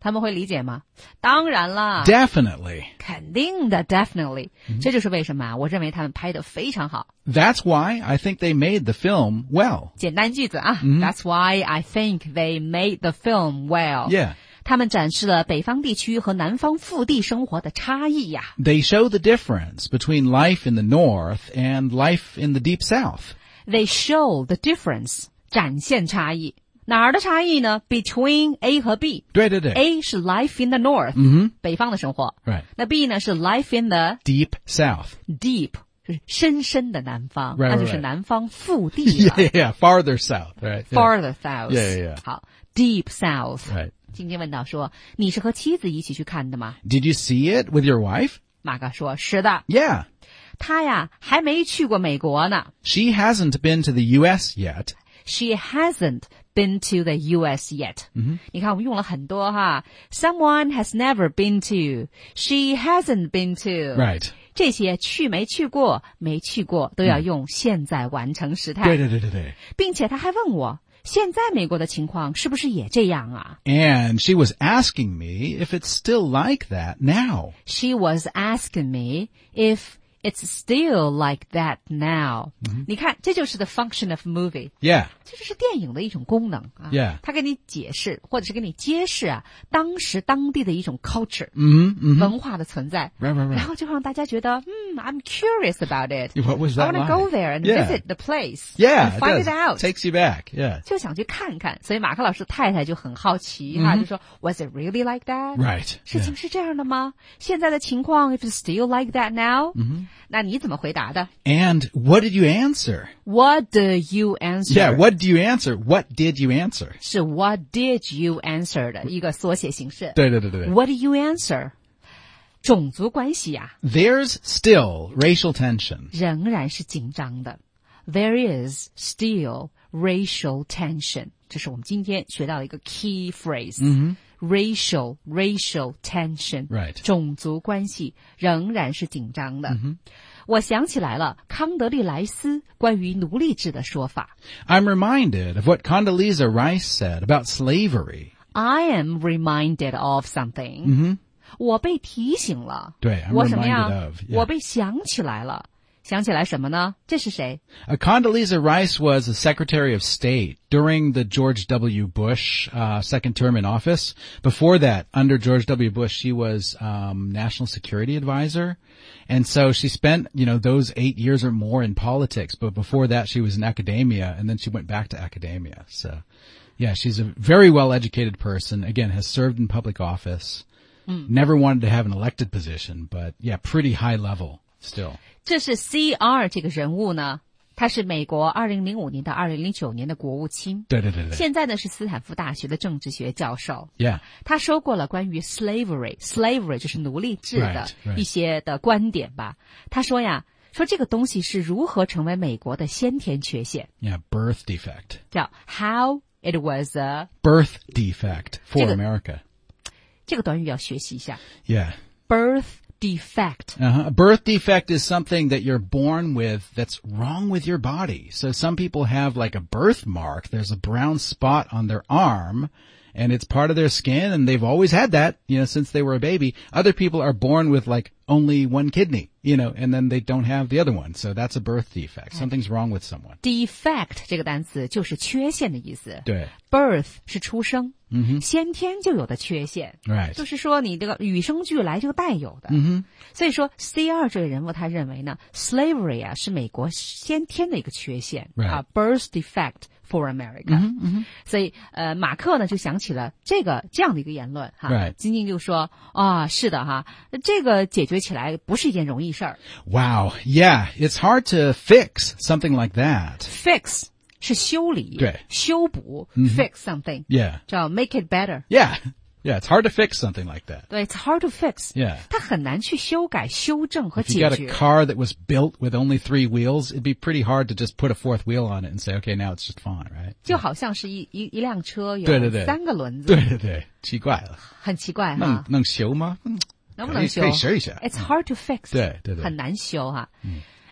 他们会理解吗？当然啦 Definitely. 肯定的 definitely、嗯、这就是为什么我认为他们拍得非常好。 That's why I think they made the film well. 简单句子啊、 嗯、 That's why I think they made the film well. Yeah. 他们展示了北方地区和南方腹地生活的差异呀。 They show the difference between life in the north and life in the deep south. They show the difference. 展现差异。哪儿的差异呢？ Between A 和 B。 对对对。 A 是 life in the north、 嗯、 北方的生活。 Right. 那 B 呢是 life in the deep south. Deep 就是深深的南方， right, 那就是南方腹地了。 yeah, yeah, farther south, right? Farther south. Yeah, yeah, yeah. 好 ，deep south. Right. 晶晶问到说：“你是和妻子一起去看的吗？” Did you see it with your wife? 马哥说：“是的。” Yeah. 他呀还没去过美国呢。 She hasn't been to the U S yet. She hasn't been to the U S yet. 嗯、 你看我们用了很多哈 ，Someone has never been to. She hasn't been to. Right. 这些去没去过、没去过都要用现在完成时态。 对对对对对。 并且他还问我。现在美国的情况是不是也这样啊？ And she was asking me if it's still like that now. She was asking me if it's still like that now. 你看，这就是 the function of movie. Yeah. 这就是电影的一种功能啊。 Yeah. 它给你解释或者是给你揭示啊，当时当地的一种 culture、 mm-hmm, mm-hmm. 文化的存在。 Right, right, right. 然后就让大家觉得，嗯 I'm curious about it. What was that I want to like? go there and yeah. visit the place. Yeah, and find it, it out. Takes you back. Yeah. 就想去看看，所以马克老师太太就很好奇哈， mm-hmm. 就说 Was it really like that? Right. 事情是这样的吗？ Yeah. 现在的情况 If it's still like that now? Mm-hmm. 那你怎么回答的？ And what did you answer? What did you answer? Yeah, what did you answer? What did you answer? 是 What did you answer 的一个缩写形式。 对对对对。 What did you answer? 种族关系呀、啊、 There's still racial tension. 仍然是紧张的。There is still racial tension. 这是我们今天学到的一个 key phrase. Mm-hmm. Racial, racial tension. Right. 种族关系仍然是紧张的。 Mm-hmm. 我想起来了，康德利莱斯关于奴隶制的说法。 I'm reminded of what Condoleezza Rice said about slavery. I am reminded of something. Mm-hmm. 我被提醒了。 对 I'm 我什么样 reminded of, yeah. 我被想起来了。想起来什么呢？这是谁？ Uh, Condoleezza Rice was the Secretary of State during the George W. Bush uh, second term in office. Before that, under George W. Bush, she was um, National Security Advisor. And so she spent, you know, those eight years or more in politics. But before that, she was in academia, and then she went back to academia. So, yeah, she's a very well-educated person. Again, has served in public office. Mm. Never wanted to have an elected position, but, yeah, pretty high level still. 这是 C R 这个人物呢，他是美国二零零五年到二零零九年的国务卿。 对对对对。 现在呢是斯坦福大学的政治学教授。 Yeah. 他说过了关于 slavery, slavery 就是奴隶制的 right, right. 一些的观点吧。他说呀，说这个东西是如何成为美国的先天缺陷。 Yeah, birth defect. 叫 how it was a birth defect for 这个, America. 这个短语要学习一下。 Yeah. Birth defect. Uh-huh. A birth defect is something that you're born with that's wrong with your body. So some people have like a birthmark. There's a brown spot on their arm, and it's part of their skin, and they've always had that, you know, since they were a baby. Other people are born with like only one kidney, you know, and then they don't have the other one. So that's a birth defect. Something's wrong with someone. Defect 这个单词就是缺陷的意思。 对。 Birth 是出生。 Mm-hmm. 先天就有的缺陷。 Right. 就是说你这个与生俱来就带有的。 Mm-hmm. 所以说 C 二这个人物他认为呢 slavery 啊是美国先天的一个缺陷。 Right. 啊 birth defect for America。 Mm-hmm, mm-hmm. 所以呃马克呢就想起了这个这样的一个言论哈。 Right. 晶晶就说啊是的哈，这个解决起来不是一件容易事儿。 Wow. Yeah, it's hard to fix something like that. Fix 是修理， 对， 修补、 mm-hmm. fix something， yeah， 叫 make it better， yeah， yeah， it's hard to fix something like that. 对 ，it's hard to fix， yeah， 它很难去修改、修正和解决。 If you got a car that was built with only three wheels, it'd be pretty hard to just put a fourth wheel on it and say, okay, now it's just fine, right? 就好像是一一一辆车有三个轮子， 对对对，奇怪了， 很奇怪哈。 能能修吗？ 能不能修？ 可以试一下。 It's hard to fix， 对对对， 很难修哈。 嗯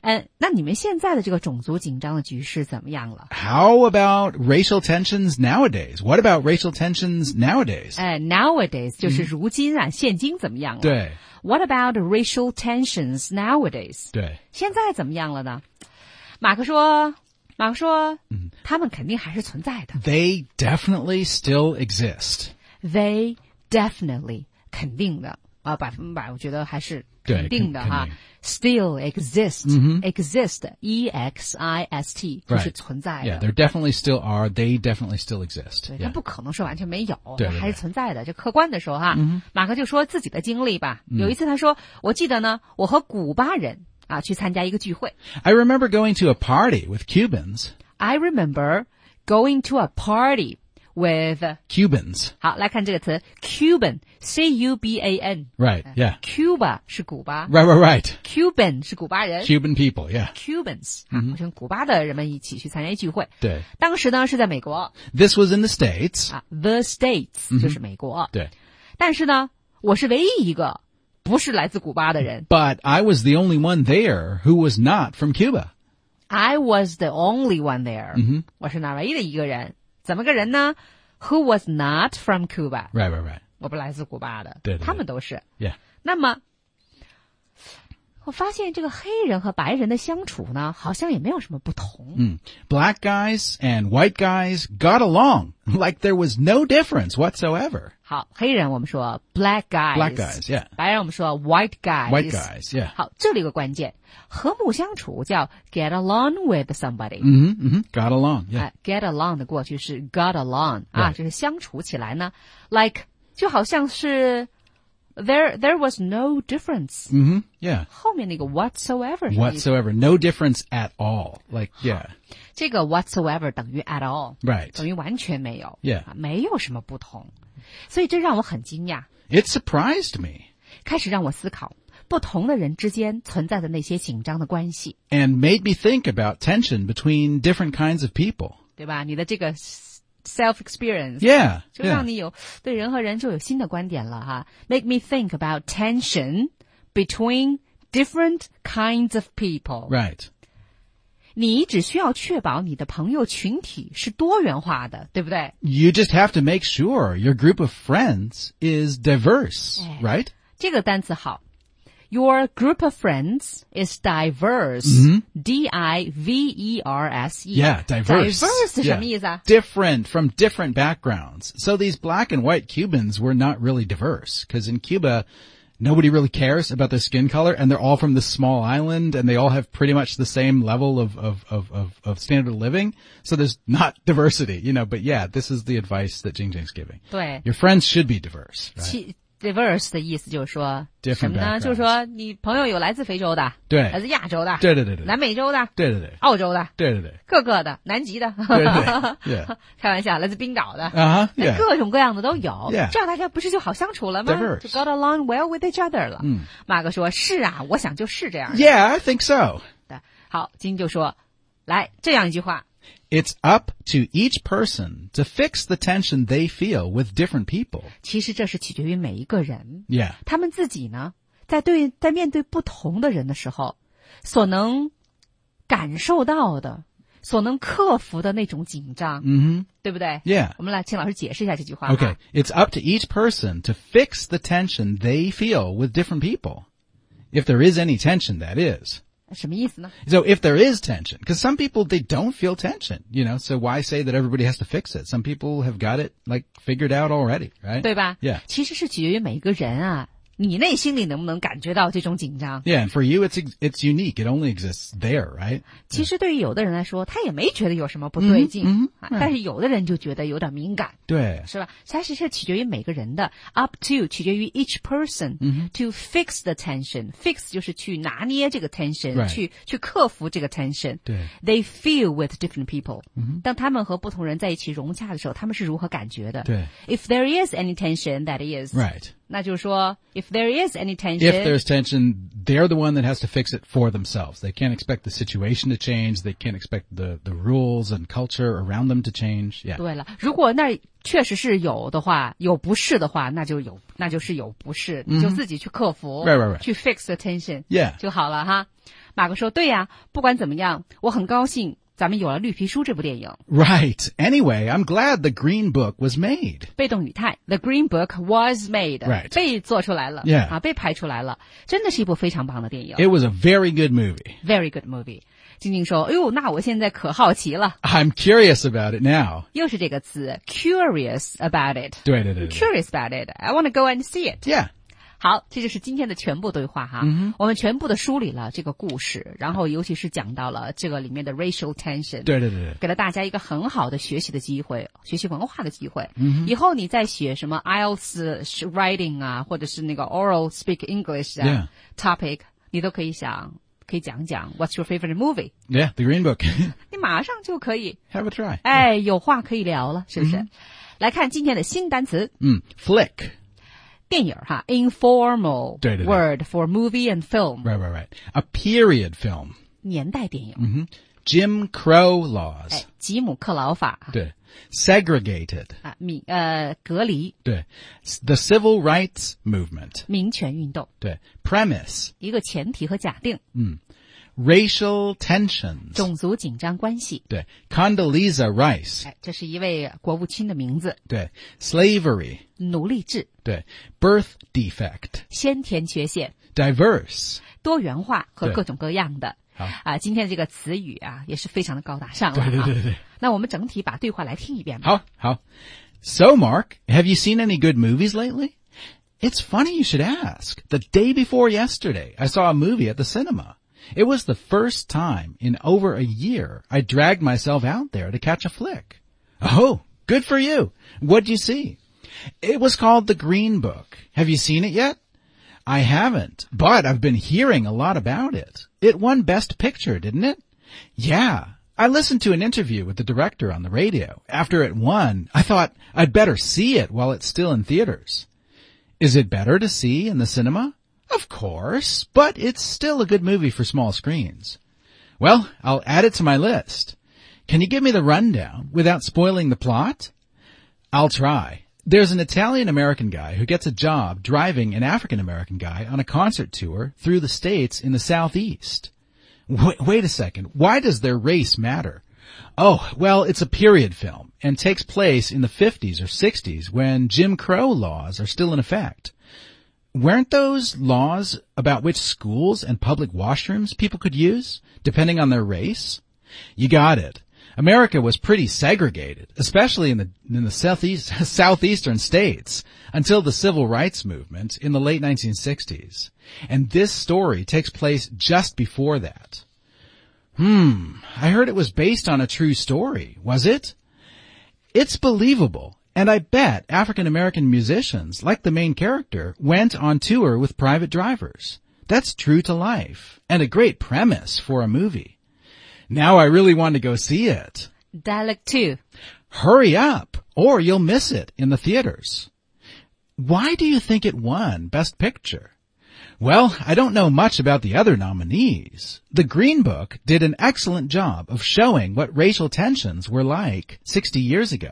嗯，那你们现在的这个种族紧张的局势怎么样了 ？How about racial tensions nowadays? What about racial tensions nowadays? 哎 ，nowadays 就是如今啊，嗯、现今怎么样了？ 对。 What about racial tensions nowadays? 对。 现在怎么样了呢？马克说，马克说，嗯，他们肯定还是存在的。 They definitely still exist. They definitely 肯定的啊，百分百，我觉得还是肯定的哈。Still exist, mm-hmm. exist, E X I S T 就是存在的。 Yeah, there definitely still are. They definitely still exist. 对， yeah. 它不可能是完全没有， 对对对还是存在的。这客观的说哈， 嗯、 马克就说自己的经历吧。 嗯、 有一次他说，我记得呢，我和古巴人啊去参加一个聚会。 I remember going to a party with Cubans. I remember going to a party with Cubans. 好，来看这个词 Cuban, C U B A N. Right, yeah. Cuba 是古巴。 Right, right, right. Cuban 是古巴人。 Cuban people, yeah. Cubans. 啊，我跟古巴的人们一起去参加一聚会。 对。 当时呢是在美国。 This was in the States. 啊 ，The States 就是美国。 对。 但是呢，我是唯一一个不是来自古巴的人。 But I was the only one there who was not from Cuba. I was the only one there. 嗯哼。 我是那唯一的一个人。怎么个人呢 ？Who was not from Cuba? Right, right, right. 我不来自古巴的， 对对对他们都是。 Yeah. 那么，我发现这个黑人和白人的相处呢，好像也没有什么不同。 嗯 Black guys and white guys got along like there was no difference whatsoever. 好，黑人我们说 black guys. Black guys, yeah. 白人我们说 white guys. White guys, yeah. 好，这里有个关键，和睦相处叫 get along with somebody. 嗯哼嗯哼 got along, yeah. 啊 get along 的过去是 got along 啊， Right. 就是相处起来呢 ，like 就好像是 there there was no difference. 嗯哼 yeah. 后面那个 whatsoever 是什么意思 Whatsoever, no difference at all. Like, yeah. 这个 whatsoever 等于 at all. Right. 等于完全没有 Yeah. 啊，没有什么不同。所以这让我很惊讶， It surprised me. 开始让我思考不同的人之间存在的那些紧张的关系， And made me think about tension between different kinds of people. 对吧？你的这个 self experience Yeah. 就让你有对人和人就有新的观点了哈。Make me think about tension between different kinds of people. Right. 你只需要确保你的朋友群体是多元化的，对不对？ You just have to make sure your group of friends is diverse, right? 这个单词好。Your group of friends is diverse. Mm-hmm. D I V E R S E. Yeah, diverse. Diverse 是 Yeah. 什么意思啊？ Different from different backgrounds. So these black and white Cubans were not really diverse because in Cuba, nobody really cares about their skin color and they're all from this small island and they all have pretty much the same level of, of, of, of, of standard of living. So there's not diversity, you know, but yeah, this is the advice that Jingjing's giving. 对。 Your friends should be diverse, right? 其 diverse 的意思就是说 Different 什么呢？ backgrounds. 就是说你朋友有来自非洲的， 对来自亚洲的， 对对对对南美洲的， 对对对澳洲的， 对对对各个的，南极的， 对对，yeah. 开玩笑，来自冰岛的， Uh-huh, yeah. 各种各样的都有， Yeah. 这样大家不是就好相处了吗？ Diverse. 就 got along well with each other 了。 嗯， 马哥说是啊，我想就是这样的。 Yeah, I think so. 好，金就说，来这样一句话。 It's up to each person to fix the tension they feel with different people. 其实这是取决于每一个人， Yeah. 他们自己呢，在对在面对不同的人的时候，所能感受到的，所能克服的那种紧张， Mm-hmm. 对不对？ Yeah. 我们来请老师解释一下这句话。 Okay. It's up to each person to fix the tension they feel with different people. If there is any tension, that is. 什么意思呢？ So if there is tension, because some people, they don't feel tension, you know, so why say that everybody has to fix it? Some people have got it, like, figured out already, right? 对吧？ Yeah. 其实是取决于每个人啊，你内心里能不能感觉到这种紧张？ Yeah, and for you, it's it's unique. It only exists there, right? 其实对于有的人来说，他也没觉得有什么不对劲， 嗯啊但是有的人就觉得有点敏感， 对， 是吧？它是是取决于每个人的 ，up to 取决于 each person、to fix the tension。fix 就是去拿捏这个 tension，、 Right. 去去克服这个 tension。 对 They feel with different people、当他们和不同人在一起融洽的时候，他们是如何感觉的？ 对 If there is any tension, that is right. 那就是说 ，if there is any tension, If there's tension, they're the one that has to fix it for themselves. They can't expect the situation to change. They can't expect the, the rules and culture around them to change. Yeah. 对了，如果那儿确实是有的话，有不是的话，那就有，那就是有不是，你就自己去克服 Right, right, right. 去 fix the tension， Yeah. 就好了哈。 马克说对呀，不管怎么样，我很高兴咱们有了绿皮书这部电影。 Right. Anyway, I'm glad the Green Book was made. 被动语态 The Green Book was made. Right. 被做出来了 Yeah. 啊，被拍出来了，真的是一部非常棒的电影。 It was a very good movie. Very good movie. 晶晶说，哎呦，那我现在可好奇了。 I'm curious about it now. 又是这个词 curious about it. 对对对对 Curious about it. I want to go and see it. Yeah. 好，这就是今天的全部对话哈。 嗯、 我们全部的梳理了这个故事，然后尤其是讲到了这个里面的 racial tension。 对对对对， 给了大家一个很好的学习的机会，学习文化的机会。 嗯、 以后你再学什么 I E L T S writing 啊，或者是那个 oral speak English 啊、yeah. topic， 你都可以想，可以讲讲 What's your favorite movie？ Yeah, The Green Book. 你马上就可以 have a try. 哎，有话可以聊了，是不是？ 嗯、 来看今天的新单词。 嗯 ，flick。 电影哈 informal 对对对 word for movie and film. Right, right, right. A period film. 年代电影。 嗯哼 Jim Crow laws. 哎，吉姆克劳法。 对 segregated. 啊，民呃隔离。 对 the civil rights movement. 民权运动。 对 premise. 一个前提和假定。 嗯 racial tensions. 种族紧张关系。 对 Condoleezza Rice. 哎，这是一位国务卿的名字。 对 slavery. 奴隶制。 对 birth defect. 先天缺陷。 diverse. 多元化和各种各样的。 好啊，今天这个词语啊也是非常的高大上了。 对对对对。 那我们整体把对话来听一遍吧。 好，好。So, Mark, have you seen any good movies lately? It's funny you should ask. The day before yesterday, I saw a movie at the cinema. It was the first time in over a year I dragged myself out there to catch a flick. Oh, good for you. What'd you see? It was called The Green Book. Have you seen it yet? I haven't, but I've been hearing a lot about it. It won Best Picture, didn't it? Yeah. I listened to an interview with the director on the radio. After it won, I thought I'd better see it while it's still in theaters. Is it better to see in the cinema? Of course, but it's still a good movie for small screens. Well, I'll add it to my list. Can you give me the rundown without spoiling the plot? I'll try. There's an Italian-American guy who gets a job driving an African-American guy on a concert tour through the states in the Southeast. Wait, wait a second. Why does their race matter? Oh, well, it's a period film and takes place in the fifties or sixties when Jim Crow laws are still in effect. Weren't those laws about which schools and public washrooms people could use, depending on their race? You got it. America was pretty segregated, especially in the in the southeast, southeastern states, until the civil rights movement in the late nineteen sixties. And this story takes place just before that. Hmm, I heard it was based on a true story, was it? It's believable. And I bet African-American musicians, like the main character, went on tour with private drivers. That's true to life, and a great premise for a movie. Now I really want to go see it. Dialogue two. Hurry up, or you'll miss it in the theaters. Why do you think it won Best Picture? Well, I don't know much about the other nominees. The Green Book did an excellent job of showing what racial tensions were like sixty years ago.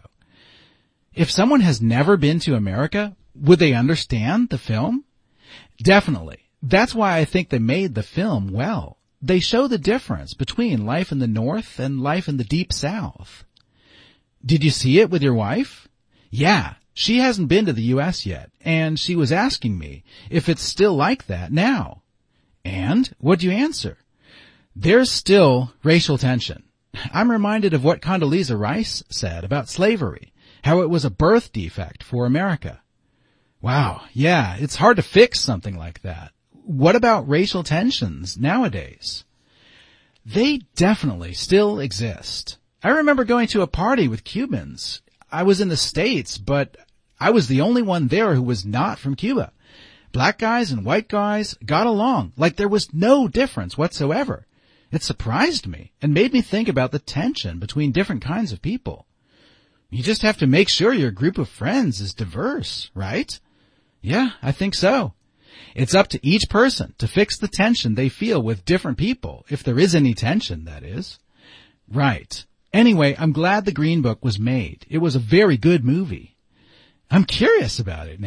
If someone has never been to America, would they understand the film? Definitely. That's why I think they made the film well. They show the difference between life in the North and life in the Deep South. Did you see it with your wife? Yeah, she hasn't been to the U S yet, and she was asking me if it's still like that now. And what'd you answer? There's still racial tension. I'm reminded of what Condoleezza Rice said about slavery. How it was a birth defect for America. Wow, yeah, it's hard to fix something like that. What about racial tensions nowadays? They definitely still exist. I remember going to a party with Cubans. I was in the States, but I was the only one there who was not from Cuba. Black guys and white guys got along like there was no difference whatsoever. It surprised me and made me think about the tension between different kinds of people. You just have to make sure your group of friends is diverse, right? Yeah, I think so. It's up to each person to fix the tension they feel with different people, if there is any tension, that is. Right. Anyway, I'm glad The Green Book was made. It was a very good movie. I'm curious about it now.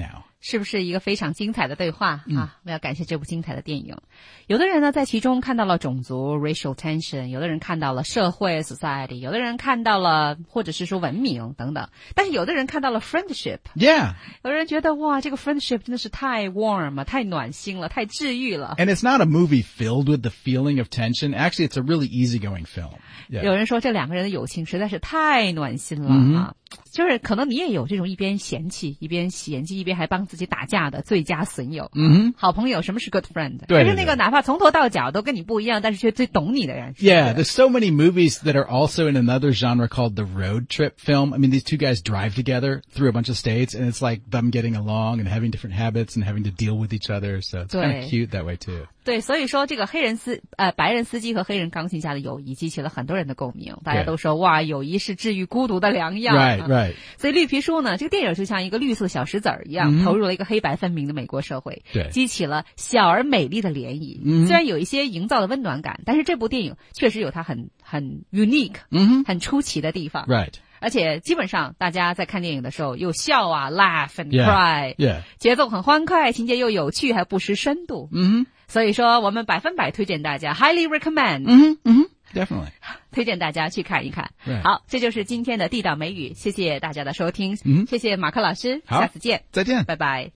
是不是一个非常精彩的对话、嗯、啊？我要感谢这部精彩的电影。有的人呢在其中看到了种族 racial tension， 有的人看到了社会 society， 有的人看到了或者是说文明等等，但是有的人看到了 friendship。 Yeah， 有人觉得哇，这个 friendship 真的是太 warm 了，太暖心了，太治愈了。 And it's not a movie filled with the feeling of tension. Actually, it's a really easygoing film. Yeah. 有人说这两个人的友情实在是太暖心了、 mm-hmm. 啊，就是可能你也有这种一边嫌弃一边嫌弃一边还帮自己打架的最佳损友。 嗯哼， 好朋友，什么是 good friend？ 对， 就是那个哪怕从头到脚都跟你不一样，但是却最懂你的人。 Yeah, there's so many movies that are also in another genre called the road trip film. I mean, these two guys drive together through a bunch of states, and it's like them getting along and having different habits and having to deal with each other. So it's kind of cute that way too. 对，所以说这个黑人司呃白人司机和黑人钢琴家的友谊激起了很多人的共鸣。大家都说哇，友谊是治愈孤独的良药。 Right, right. 所以绿皮书呢，这个电影就像一个绿色小石子儿一样， mm-hmm. 投入了一个黑白分明的美国社会， 对， 激起了小而美丽的涟漪。Mm-hmm. 虽然有一些营造的温暖感，但是这部电影确实有它很很 unique、mm-hmm. 很出奇的地方。 Right. 而且基本上大家在看电影的时候有笑啊 laugh and yeah, cry， yeah. 节奏很欢快，情节又有趣还不失深度。 嗯， 所以说我们百分百推荐大家 highly recommend。 嗯嗯 definitely 推荐大家去看一看。 Right. 好，这就是今天的地道美语，谢谢大家的收听。 嗯， 谢谢马克老师，下次见。 再见， 拜拜。